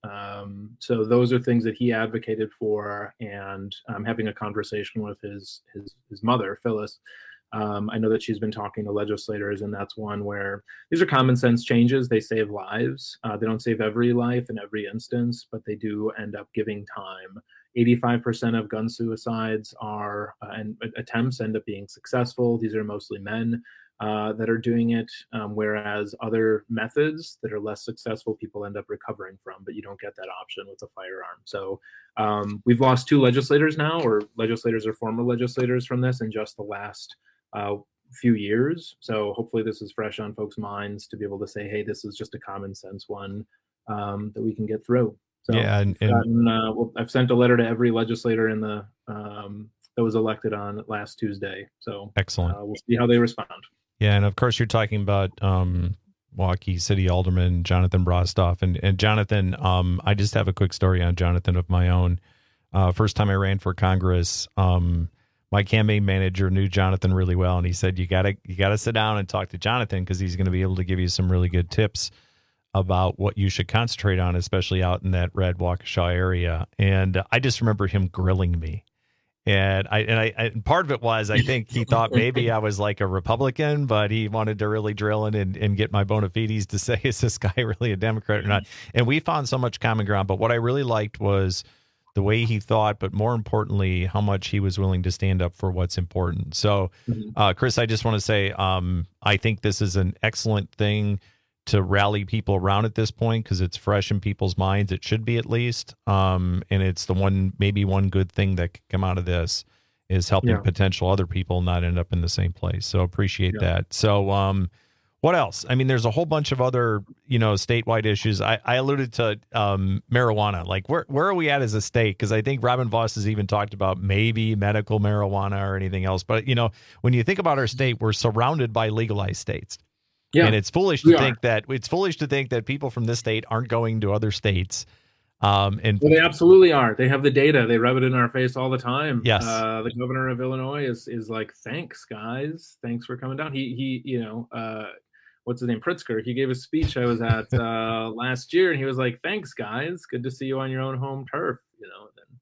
Um, so those are things that he advocated for, and um, having a conversation with his his, his mother, Phyllis. Um, I know that she's been talking to legislators, and that's one where these are common sense changes. They save lives. Uh, they don't save every life in every instance, but they do end up giving time. eighty-five percent of gun suicides are uh, and attempts end up being successful. These are mostly men uh, that are doing it, um, whereas other methods that are less successful, people end up recovering from, but you don't get that option with a firearm. So um, we've lost two legislators now, or legislators or former legislators from this in just the last uh, few years. So hopefully this is fresh on folks' minds to be able to say, hey, this is just a common sense one um, that we can get through. So yeah, and, and gotten, uh, well, I've sent a letter to every legislator in the um, that was elected on last Tuesday. So excellent. Uh, we'll see how they respond. Yeah, and of course you're talking about um, Milwaukee City Alderman Jonathan Brostoff, and and Jonathan. Um, I just have a quick story on Jonathan of my own. Uh, first time I ran for Congress, um, my campaign manager knew Jonathan really well, and he said, "You gotta you gotta sit down and talk to Jonathan because he's going to be able to give you some really good tips about what you should concentrate on, especially out in that red Waukesha area." And I just remember him grilling me. And I and I and part of it was I think he thought maybe I was like a Republican, but he wanted to really drill in and, and get my bona fides to say, is this guy really a Democrat or not? And we found so much common ground. But what I really liked was the way he thought, but more importantly, how much he was willing to stand up for what's important. So, uh, Chris, I just want to say um, I think this is an excellent thing to rally people around at this point because it's fresh in people's minds. It should be, at least. Um, and it's the one, maybe one good thing that could come out of this is helping Yeah. potential other people not end up in the same place. So appreciate Yeah. that. So um, what else? I mean, there's a whole bunch of other, you know, statewide issues. I, I alluded to um, marijuana. Like where, where are we at as a state? Because I think Robin Voss has even talked about maybe medical marijuana or anything else. But, you know, when you think about our state, we're surrounded by legalized states. Yeah, and it's foolish we to are. think that it's foolish to think that people from this state aren't going to other states. Um, and Well, they absolutely are. They have the data. They rub it in our face all the time. Yes. Uh, the governor of Illinois is is like, thanks, guys. Thanks for coming down. He he, you know, uh, what's his name? Pritzker. He gave a speech I was at uh, last year, and he was like, thanks, guys. Good to see you on your own home turf. You know. And then,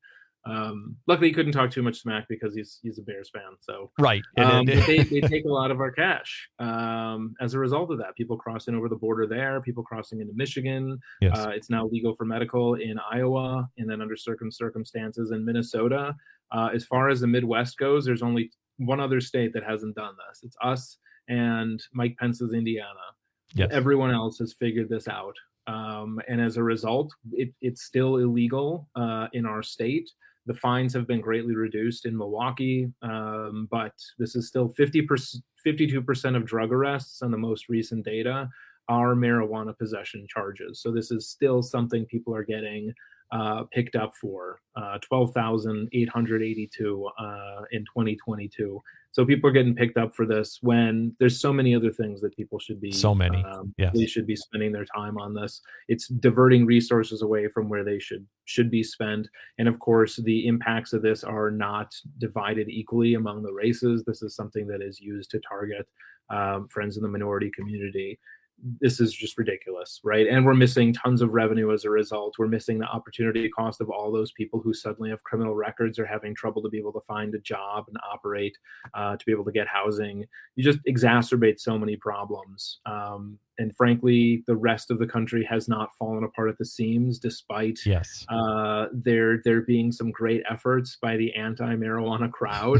Um, luckily, he couldn't talk too much smack because he's he's a Bears fan. So right, um, but they they take a lot of our cash um, as a result of that. People crossing over the border there, people crossing into Michigan. Yes. Uh, it's now legal for medical in Iowa, and then under certain circumstances in Minnesota. Uh, as far as the Midwest goes, there's only one other state that hasn't done this. It's us and Mike Pence's Indiana. Yes. Everyone else has figured this out. Um, and as a result, it, it's still illegal uh, in our state. The fines have been greatly reduced in Milwaukee, um, but this is still fifty percent, fifty-two percent of drug arrests on the most recent data are marijuana possession charges. So this is still something people are getting uh, picked up for, uh, twelve thousand eight hundred eighty-two uh, in twenty twenty-two. So people are getting picked up for this when there's so many other things that people should be. So many, um, yes. They should be spending their time on this. It's diverting resources away from where they should should be spent. And of course, the impacts of this are not divided equally among the races. This is something that is used to target um, friends in the minority community. This is just ridiculous, right? And we're missing tons of revenue as a result. We're missing the opportunity cost of all those people who suddenly have criminal records or having trouble to be able to find a job and operate, uh, to be able to get housing. You just exacerbate so many problems. Um, and frankly, the rest of the country has not fallen apart at the seams, despite yes. uh, there there being some great efforts by the anti-marijuana crowd.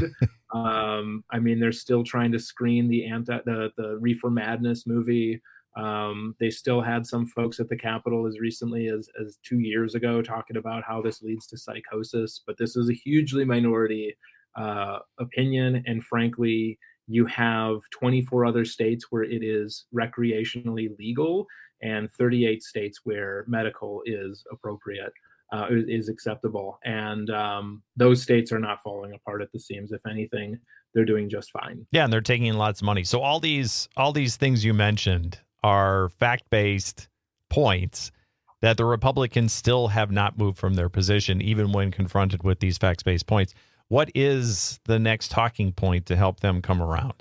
um, I mean, they're still trying to screen the anti the the Reefer Madness movie. Um, they still had some folks at the Capitol as recently as, as two years ago talking about how this leads to psychosis, but this is a hugely minority uh, opinion. And frankly, you have twenty-four other states where it is recreationally legal and thirty-eight states where medical is appropriate, uh, is acceptable. And um, those states are not falling apart at the seams. If anything, they're doing just fine. Yeah, and they're taking in lots of money. So all these all these things you mentioned are fact-based points that the Republicans still have not moved from their position, even when confronted with these facts-based points. What is the next talking point to help them come around?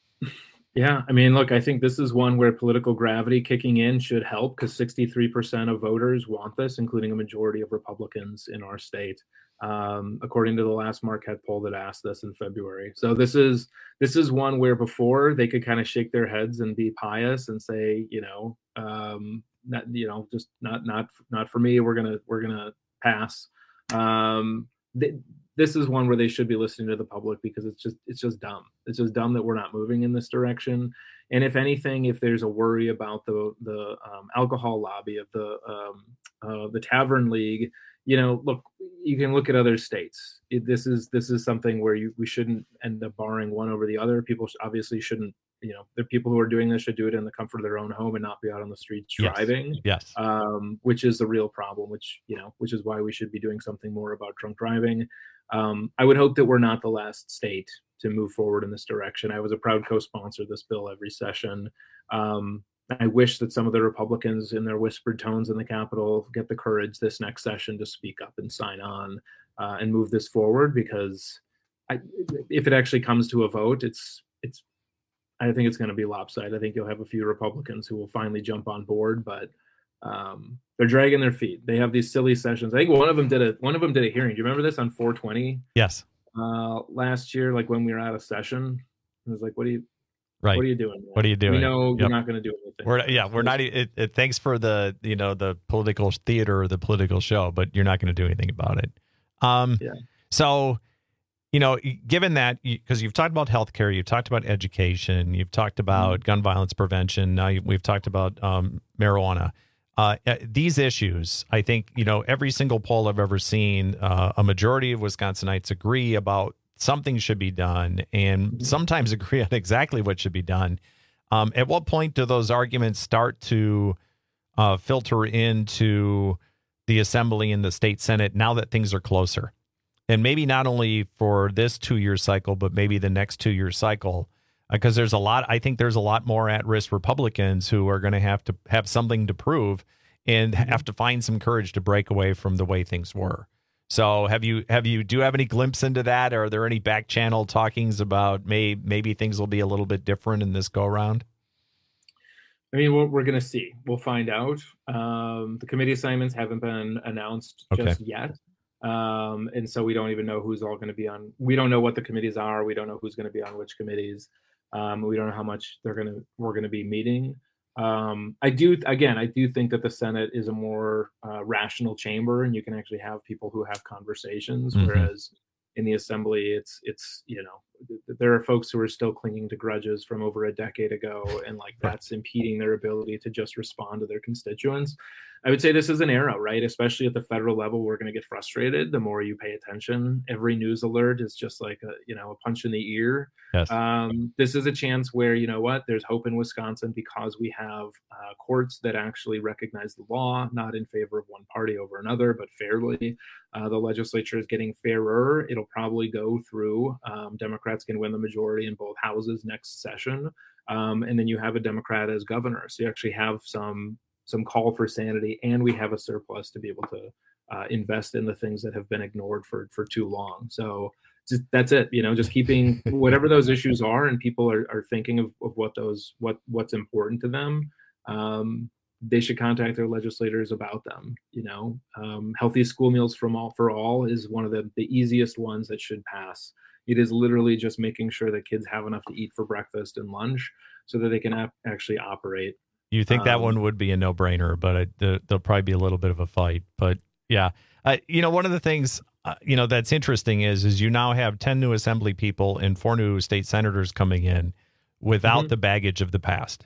Yeah, I mean, look, I think this is one where political gravity kicking in should help, because sixty-three percent of voters want this, including a majority of Republicans in our state, um, according to the last Marquette poll that asked this in February. So this is this is one where before they could kind of shake their heads and be pious and say, you know, um, not, you know, just not not not for me. We're gonna we're gonna pass. Um, they, This is one where they should be listening to the public, because it's just it's just dumb. It's just dumb that we're not moving in this direction. And if anything, if there's a worry about the the um, alcohol lobby of the um, uh, the Tavern League, you know, look, you can look at other states. It, this is this is something where you we shouldn't end up barring one over the other. People obviously shouldn't. You know, the people who are doing this should do it in the comfort of their own home and not be out on the streets driving. Yes. yes. Um, which is the real problem. Which you know, which is why we should be doing something more about drunk driving. Um, I would hope that we're not the last state to move forward in this direction. I was a proud co-sponsor of this bill every session. Um, I wish that some of the Republicans in their whispered tones in the Capitol get the courage this next session to speak up and sign on uh, and move this forward, because I, if it actually comes to a vote, it's it's. I think it's going to be lopsided. I think you'll have a few Republicans who will finally jump on board, but um, they're dragging their feet. They have these silly sessions. I think one of them did a one of them did a hearing. Do you remember this on four twenty? Yes. Uh, last year, like when we were out of session, it was like, "What are you? Right. What are you doing? Man? What are you doing? We know Yep. you're not going to do anything." We're yeah, we're not. It, it, thanks for the you know the political theater or the political show, but you're not going to do anything about it. Um, yeah. So, you know, given that, because you've talked about healthcare, you've talked about education, you've talked about mm-hmm. gun violence prevention. Now you, we've talked about um, marijuana. Uh, these issues, I think, you know, every single poll I've ever seen, uh, a majority of Wisconsinites agree about something should be done, and mm-hmm. sometimes agree on exactly what should be done. Um, at what point do those arguments start to uh, filter into the Assembly and the state Senate now that things are closer? And maybe not only for this two-year cycle, but maybe the next two-year cycle, because uh, there's a lot. I think there's a lot more at-risk Republicans who are going to have to have something to prove and mm-hmm. have to find some courage to break away from the way things were. So, have you have you do you have any glimpse into that? Or are there any back channel talkings about may, maybe things will be a little bit different in this go around? I mean, we're, we're going to see. We'll find out. Um, the committee assignments haven't been announced okay. just yet. Um, and so we don't even know who's all going to be on. We don't know what the committees are. We don't know who's going to be on which committees. Um, we don't know how much they're going to, we're going to be meeting. Um, I do, again, I do think that the Senate is a more uh, rational chamber, and you can actually have people who have conversations, Mhm. whereas in the Assembly, it's, it's, you know, th- there are folks who are still clinging to grudges from over a decade ago, and like that's impeding their ability to just respond to their constituents. I would say this is an era, right? Especially at the federal level, we're going to get frustrated the more you pay attention. Every news alert is just like a, you know, a punch in the ear. Yes. Um, this is a chance where, you know what, there's hope in Wisconsin because we have uh, courts that actually recognize the law, not in favor of one party over another, but fairly. Uh, the legislature is getting fairer. It'll probably go through. Um, Democrats can win the majority in both houses next session. Um, and then you have a Democrat as governor. So you actually have some some call for sanity, and we have a surplus to be able to uh, invest in the things that have been ignored for for too long. So just, that's it, you know, just keeping whatever those issues are, and people are, are thinking of, of what those, what what's important to them. Um, they should contact their legislators about them. You know, um, healthy school meals from all for all is one of the, the easiest ones that should pass. It is literally just making sure that kids have enough to eat for breakfast and lunch so that they can ap- actually operate. You think that Um, one would be a no-brainer, but it, there, there'll probably be a little bit of a fight. But yeah, uh, you know, one of the things uh, you know that's interesting is is you now have ten new Assembly people and four new state senators coming in without Mhm. the baggage of the past.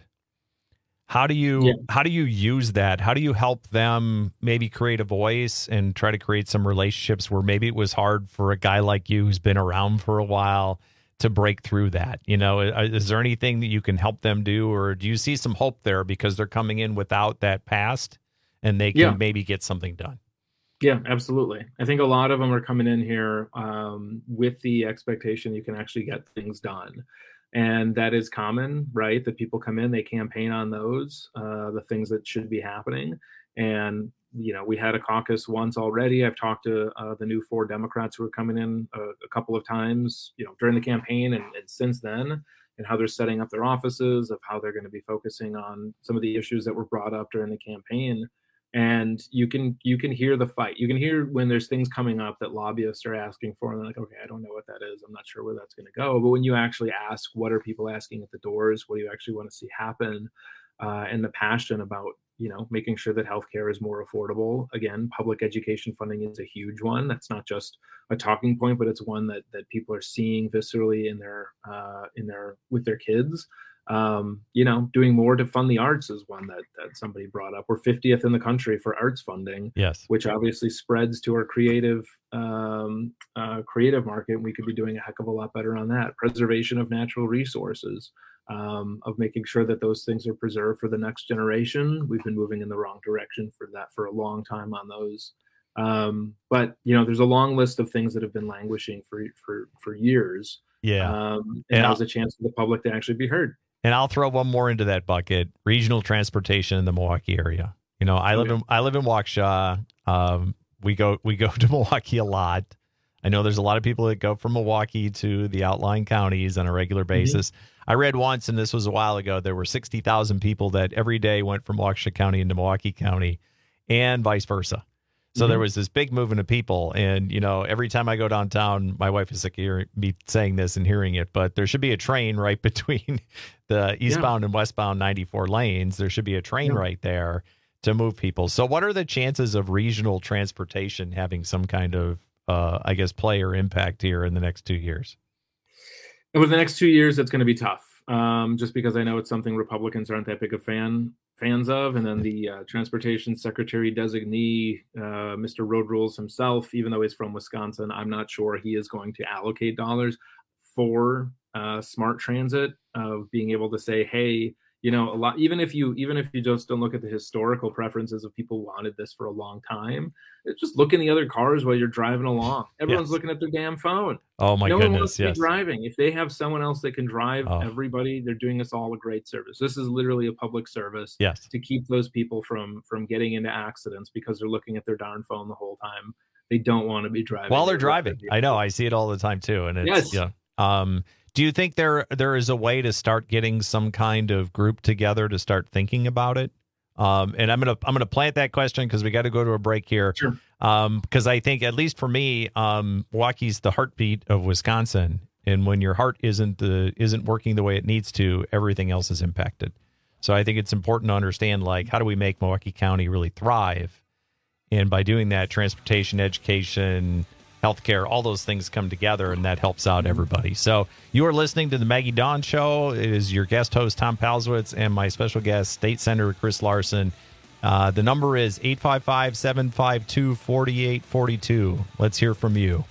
How do you Yeah. how do you use that? How do you help them maybe create a voice and try to create some relationships where maybe it was hard for a guy like you who's been around for a while to break through that? You know, is there anything that you can help them do, or do you see some hope there because they're coming in without that past and they can Yeah. maybe get something done? Yeah, absolutely. I think a lot of them are coming in here um, with the expectation you can actually get things done. And that is common, right? That people come in, they campaign on those, uh, the things that should be happening. And, you know, we had a caucus once already. I've talked to uh, the new four Democrats who are coming in a, a couple of times, you know, during the campaign and, and since then, and how they're setting up their offices, of how they're going to be focusing on some of the issues that were brought up during the campaign. And you can you can hear the fight. You can hear when there's things coming up that lobbyists are asking for, and they're like, okay, I don't know what that is. I'm not sure where that's going to go. But when you actually ask, what are people asking at the doors? What do you actually want to see happen? Uh, and the passion about, you know, making sure that healthcare is more affordable. Again, public education funding is a huge one. That's not just a talking point, but it's one that that people are seeing viscerally in their uh, in their with their kids. Um, you know, doing more to fund the arts is one that, that somebody brought up. We're fiftieth in the country for arts funding, Yes. which obviously spreads to our creative, um, uh, creative market. We could be doing a heck of a lot better on that. Preservation of natural resources, um, of making sure that those things are preserved for the next generation. We've been moving in the wrong direction for that for a long time on those. Um, but you know, there's a long list of things that have been languishing for for for years. Yeah. Um, And and I'll- now's a chance for the public to actually be heard. And I'll throw one more into that bucket: regional transportation in the Milwaukee area. You know, I live Okay. in I live in Waukesha. Um, we go we go to Milwaukee a lot. I know there's a lot of people that go from Milwaukee to the outlying counties on a regular basis. I read once, and this was a while ago, there were sixty thousand people that every day went from Waukesha County into Milwaukee County, and vice versa. So there Mhm. was this big movement of people, and you know, every time I go downtown, my wife is sick of hearing me saying this and hearing it, but there should be a train right between the eastbound and westbound ninety-four lanes. There should be a train Yeah. right there to move people. So what are the chances of regional transportation having some kind of, uh, I guess, play or impact here in the next two years? Over the next two years, it's going to be tough. Um, just because I know it's something Republicans aren't that big a fan fans of, and then the uh, transportation secretary designee, uh, Mister Road Rules himself, even though he's from Wisconsin, I'm not sure he is going to allocate dollars for uh, smart transit. Of being able to say, hey, you know, a lot. Even if you even if you just don't look at the historical preferences of people who wanted this for a long time, it's just look in the other cars while you're driving along. Everyone's Yes. looking at their damn phone. Oh my no one wants goodness, to yes. be driving. If they have someone else that can drive Oh. everybody, they're doing us all a great service. This is literally a public service Yes. to keep those people from from getting into accidents because they're looking at their darn phone the whole time. They don't want to be driving While they're They're driving. I know. I see it all the time too. And it's, Yes. yeah. Um, do you think there there is a way to start getting some kind of group together to start thinking about it? Um, and I'm gonna I'm gonna plant that question because we got to go to a break here. Sure. Um, because I think, at least for me, um, Milwaukee's the heartbeat of Wisconsin, and when your heart isn't the isn't working the way it needs to, everything else is impacted. So I think it's important to understand, like, how do we make Milwaukee County really thrive? And by doing that, transportation, education, healthcare, all those things come together, and that helps out everybody. So you are listening to the Maggie Dawn Show. It is your guest host, Tom Palswitz, and my special guest, State Senator Chris Larson. Uh, the number is eight five five, seven five two, four eight four two. Let's hear from you.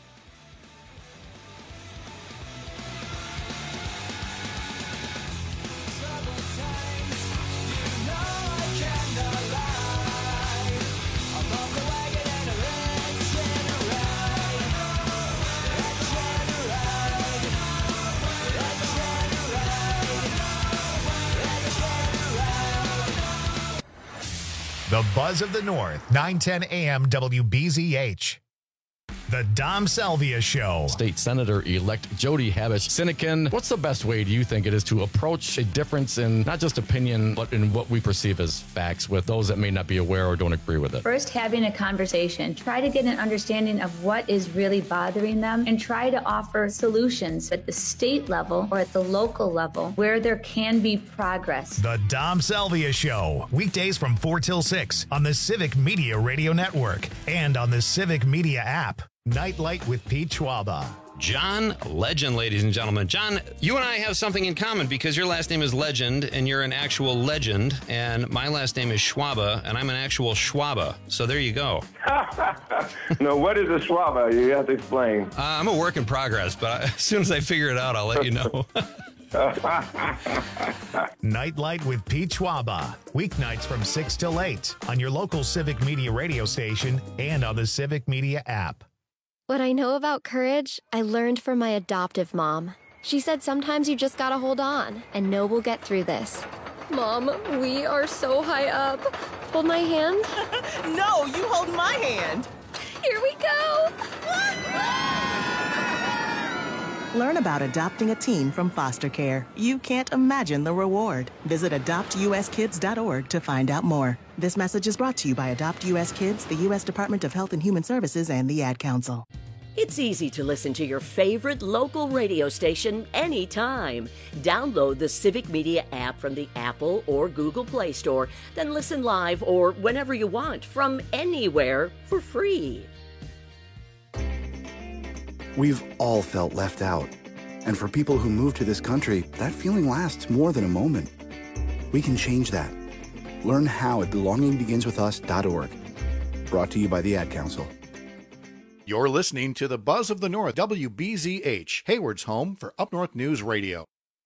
The Buzz of the North, nine ten A M W B Z H. The Dom Salvia Show. State Senator-elect Jody Habush-Sinykin, what's the best way, do you think, it is to approach a difference in not just opinion, but in what we perceive as facts with those that may not be aware or don't agree with it? First, having a conversation. Try to get an understanding of what is really bothering them and try to offer solutions at the state level or at the local level where there can be progress. The Dom Salvia Show. Weekdays from four till six on the Civic Media Radio Network and on the Civic Media app. Nightlight with Pete Schwaba. John Legend, ladies and gentlemen. John, you and I have something in common because your last name is Legend and you're an actual legend, and my last name is Schwaba and I'm an actual Schwaba. So there you go. No, what is a Schwaba? You have to explain. Uh, I'm a work in progress, but as soon as I figure it out, I'll let you know. Nightlight with Pete Schwaba. Weeknights from six till eight on your local Civic Media radio station and on the Civic Media app. What I know about courage, I learned from my adoptive mom. She said sometimes you just gotta hold on and know we'll get through this. Mom, we are so high up. Hold my hand. No, you hold my hand. Here we go. Learn about adopting a teen from foster care. You can't imagine the reward. Visit adopt u s kids dot org to find out more. This message is brought to you by Adopt U S Kids, the U S Department of Health and Human Services, and the Ad Council. It's easy to listen to your favorite local radio station anytime. Download the Civic Media app from the Apple or Google Play Store, then listen live or whenever you want from anywhere for free. We've all felt left out. And for people who move to this country, that feeling lasts more than a moment. We can change that. Learn how at belonging begins with us dot org. Brought to you by the Ad Council. You're listening to the Buzz of the North, W B Z H, Hayward's home for Up North News Radio.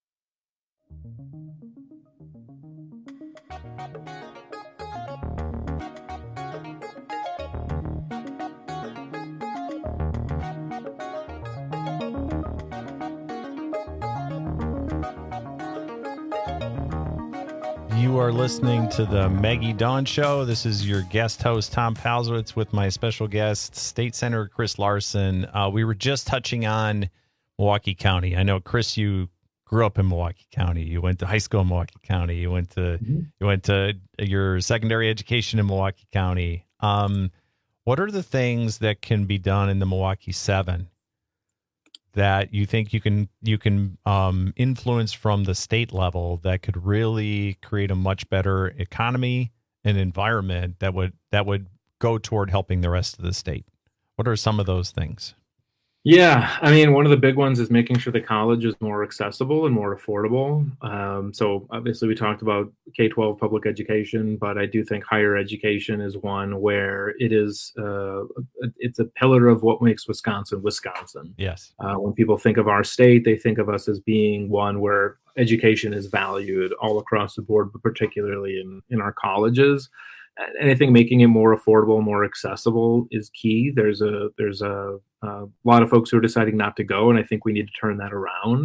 You are listening to the Maggie Dawn Show. This is your guest host, Tom Palswitz, with my special guest, State Senator Chris Larson. Uh, we were just touching on Milwaukee County. I know, Chris, you grew up in Milwaukee County. You went to high school in Milwaukee County. You went to mm-hmm. you went to your secondary education in Milwaukee County. Um, what are the things that can be done in the Milwaukee Seven that you think you can you can um, influence from the state level that could really create a much better economy and environment that would that would go toward helping the rest of the state? What are some of those things? Yeah, I mean, one of the big ones is making sure the college is more accessible and more affordable. Um, so obviously we talked about K twelve public education, but I do think higher education is one where it is, uh, it's a pillar of what makes Wisconsin, Wisconsin. Yes. Uh, when people think of our state, they think of us as being one where education is valued all across the board, but particularly in, in our colleges. And I think making it more affordable, more accessible is key. There's a there's a, a lot of folks who are deciding not to go, and I think we need to turn that around.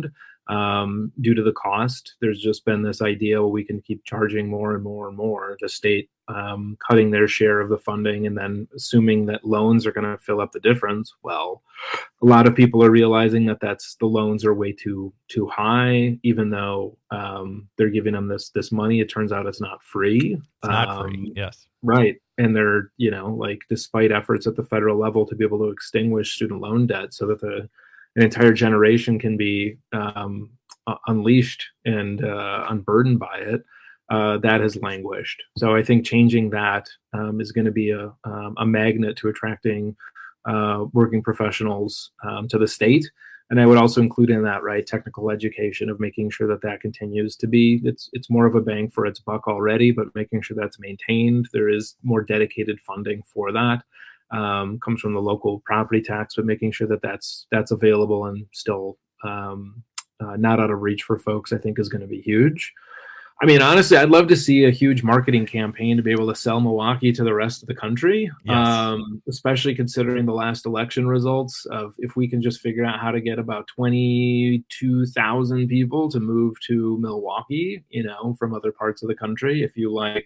um, due to the cost. There's just been this idea, well, we can keep charging more and more and more. The state um, cutting their share of the funding and then assuming that loans are going to fill up the difference. Well, a lot of people are realizing that that's the loans are way too too high, even though um, they're giving them this this money. It turns out it's not free. It's not um, free. Yes. Right. And they're, you know, like despite efforts at the federal level to be able to extinguish student loan debt so that the an entire generation can be um, uh, unleashed and uh, unburdened by it, uh, that has languished. So I think changing that um, is going to be a, um, a magnet to attracting uh, working professionals um, to the state. And I would also include in that, right, technical education of making sure that that continues to be, it's it's more of a bang for its buck already, but making sure that's maintained. There is more dedicated funding for that. Um, comes from the local property tax, but making sure that that's that's available and still um, uh, not out of reach for folks, I think is going to be huge. I mean, honestly, I'd love to see a huge marketing campaign to be able to sell Milwaukee to the rest of the country, yes. um, especially considering the last election results of if we can just figure out how to get about twenty-two thousand people to move to Milwaukee, you know, from other parts of the country. If you like,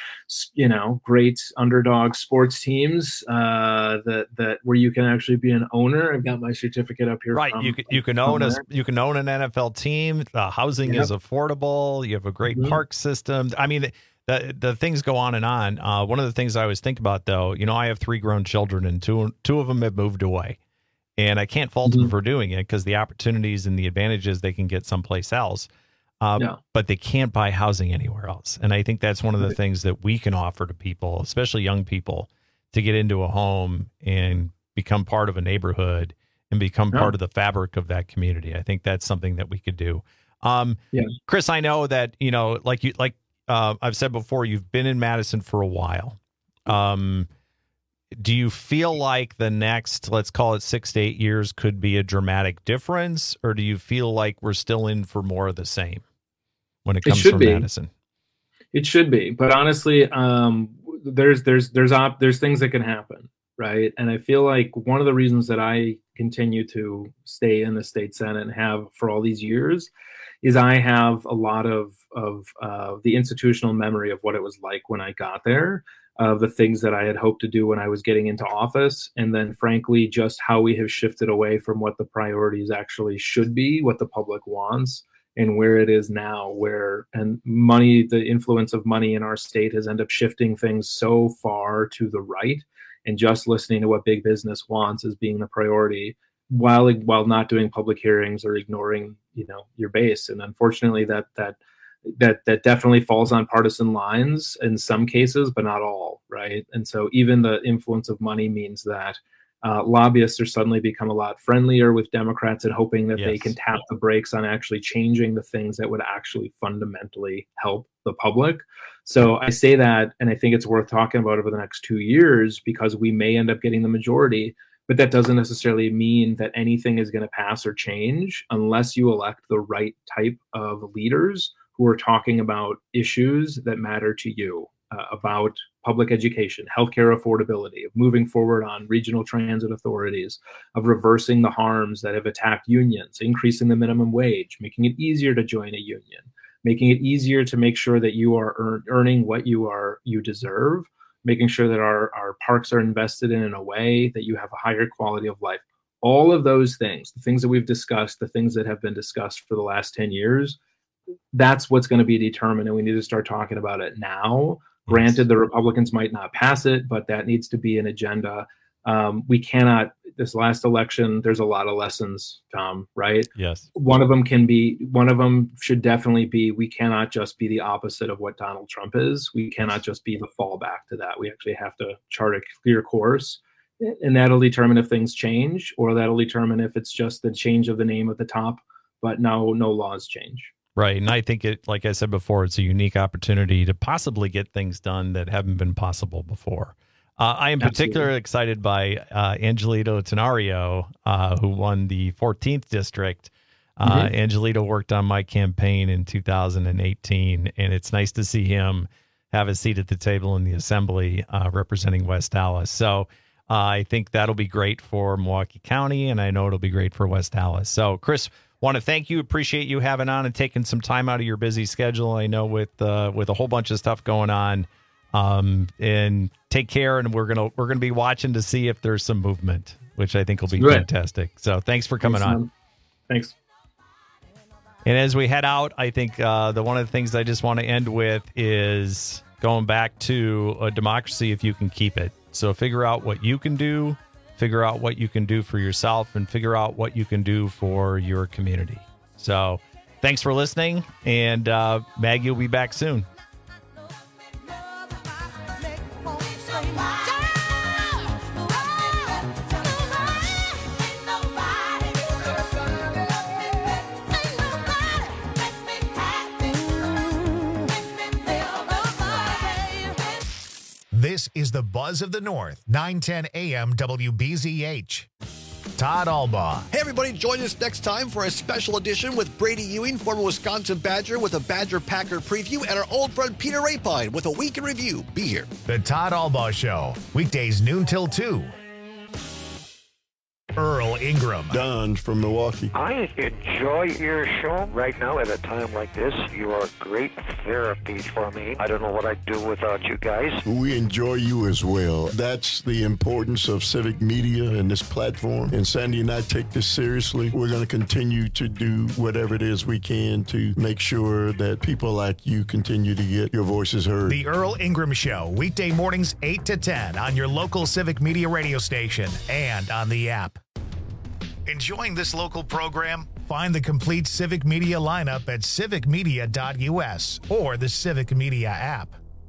you know, great underdog sports teams uh, that that where you can actually be an owner. I've got my certificate up here. Right, from, you can you can own a there. you can own an N F L team. Uh, housing Yep. is affordable. You have a great Mhm. park system. I mean, the the things go on and on. Uh, one of the things I always think about, though, you know, I have three grown children, and two two of them have moved away, and I can't fault them for doing it because the opportunities and the advantages they can get someplace else. Um, Yeah. But they can't buy housing anywhere else. And I think that's one of the things that we can offer to people, especially young people, to get into a home and become part of a neighborhood and become Yeah. part of the fabric of that community. I think that's something that we could do. Um, Yeah. Chris, I know that, you know, like you, like uh, I've said before, you've been in Madison for a while. Um, do you feel like the next, let's call it six to eight years could be a dramatic difference, or do you feel like we're still in for more of the same when it It comes should from be. Madison? It should be, but honestly, um, there's there's there's op- there's things that can happen, right? And I feel like one of the reasons that I continue to stay in the state senate and have for all these years is I have a lot of of uh, the institutional memory of what it was like when I got there, of the things that I had hoped to do when I was getting into office, and then frankly, just how we have shifted away from what the priorities actually should be, what the public wants, and where it is now, where and money, the influence of money in our state has ended up shifting things so far to the right, and just listening to what big business wants as being the priority, while while not doing public hearings or ignoring, you know, your base. And unfortunately, that that that that definitely falls on partisan lines in some cases, but not all, right? And so even the influence of money means that Uh, lobbyists are suddenly become a lot friendlier with Democrats and hoping that Yes. they can tap the brakes on actually changing the things that would actually fundamentally help the public. So I say that, and I think it's worth talking about over the next two years because we may end up getting the majority, but that doesn't necessarily mean that anything is going to pass or change unless you elect the right type of leaders who are talking about issues that matter to you, uh, about public education, healthcare affordability, of moving forward on regional transit authorities, of reversing the harms that have attacked unions, increasing the minimum wage, making it easier to join a union, making it easier to make sure that you are earn, earning what you are you deserve, making sure that our, our parks are invested in in a way that you have a higher quality of life. All of those things, the things that we've discussed, the things that have been discussed for the last ten years, that's what's going to be determined, and we need to start talking about it now. Granted, the Republicans might not pass it, but that needs to be an agenda. Um, we cannot, this last election, there's a lot of lessons, Tom, right? Yes. One of them can be, one of them should definitely be, we cannot just be the opposite of what Donald Trump is. We cannot just be the fallback to that. We actually have to chart a clear course, and that'll determine if things change, or that'll determine if it's just the change of the name at the top, but no, no laws change. Right. And I think it, like I said before, it's a unique opportunity to possibly get things done that haven't been possible before. Uh, I am particularly Absolutely. excited by uh, Angelito Tenario, uh, who won the fourteenth district. Uh, mm-hmm. Angelito worked on my campaign in two thousand eighteen, and it's nice to see him have a seat at the table in the assembly uh, representing West Dallas. So uh, I think that'll be great for Milwaukee County, and I know it'll be great for West Dallas. So, Chris, want to thank you. Appreciate you having on and taking some time out of your busy schedule. I know with uh, with a whole bunch of stuff going on. Um, and take care. And we're gonna we're gonna be watching to see if there's some movement, which I think will be Good. fantastic. So thanks for coming Thanks, on. man. Thanks. And as we head out, I think uh, the one of the things I just want to end with is going back to a democracy if you can keep it. So figure out what you can do, figure out what you can do for yourself, and figure out what you can do for your community. So thanks for listening, and uh, Maggie will be back soon. This is the Buzz of the North, nine ten A M W B Z H. Todd Albaugh. Hey, everybody, join us next time for a special edition with Brady Ewing, former Wisconsin Badger, with a Badger Packer preview, and our old friend Peter Rapine with a week in review. Be here. The Todd Albaugh Show, weekdays noon till two. Earl Ingram. Don from Milwaukee. I enjoy your show right now at a time like this. You are great therapy for me. I don't know what I'd do without you guys. We enjoy you as well. That's the importance of civic media and this platform. And Sandy and I take this seriously. We're going to continue to do whatever it is we can to make sure that people like you continue to get your voices heard. The Earl Ingram Show, weekday mornings eight to ten on your local civic media radio station and on the app. Enjoying this local program? Find the complete Civic Media lineup at civic media dot U S or the Civic Media app.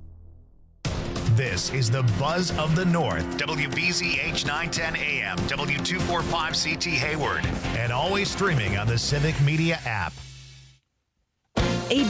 This is the Buzz of the North, W B Z H nine ten A M, W two forty-five C T Hayward, and always streaming on the Civic Media app.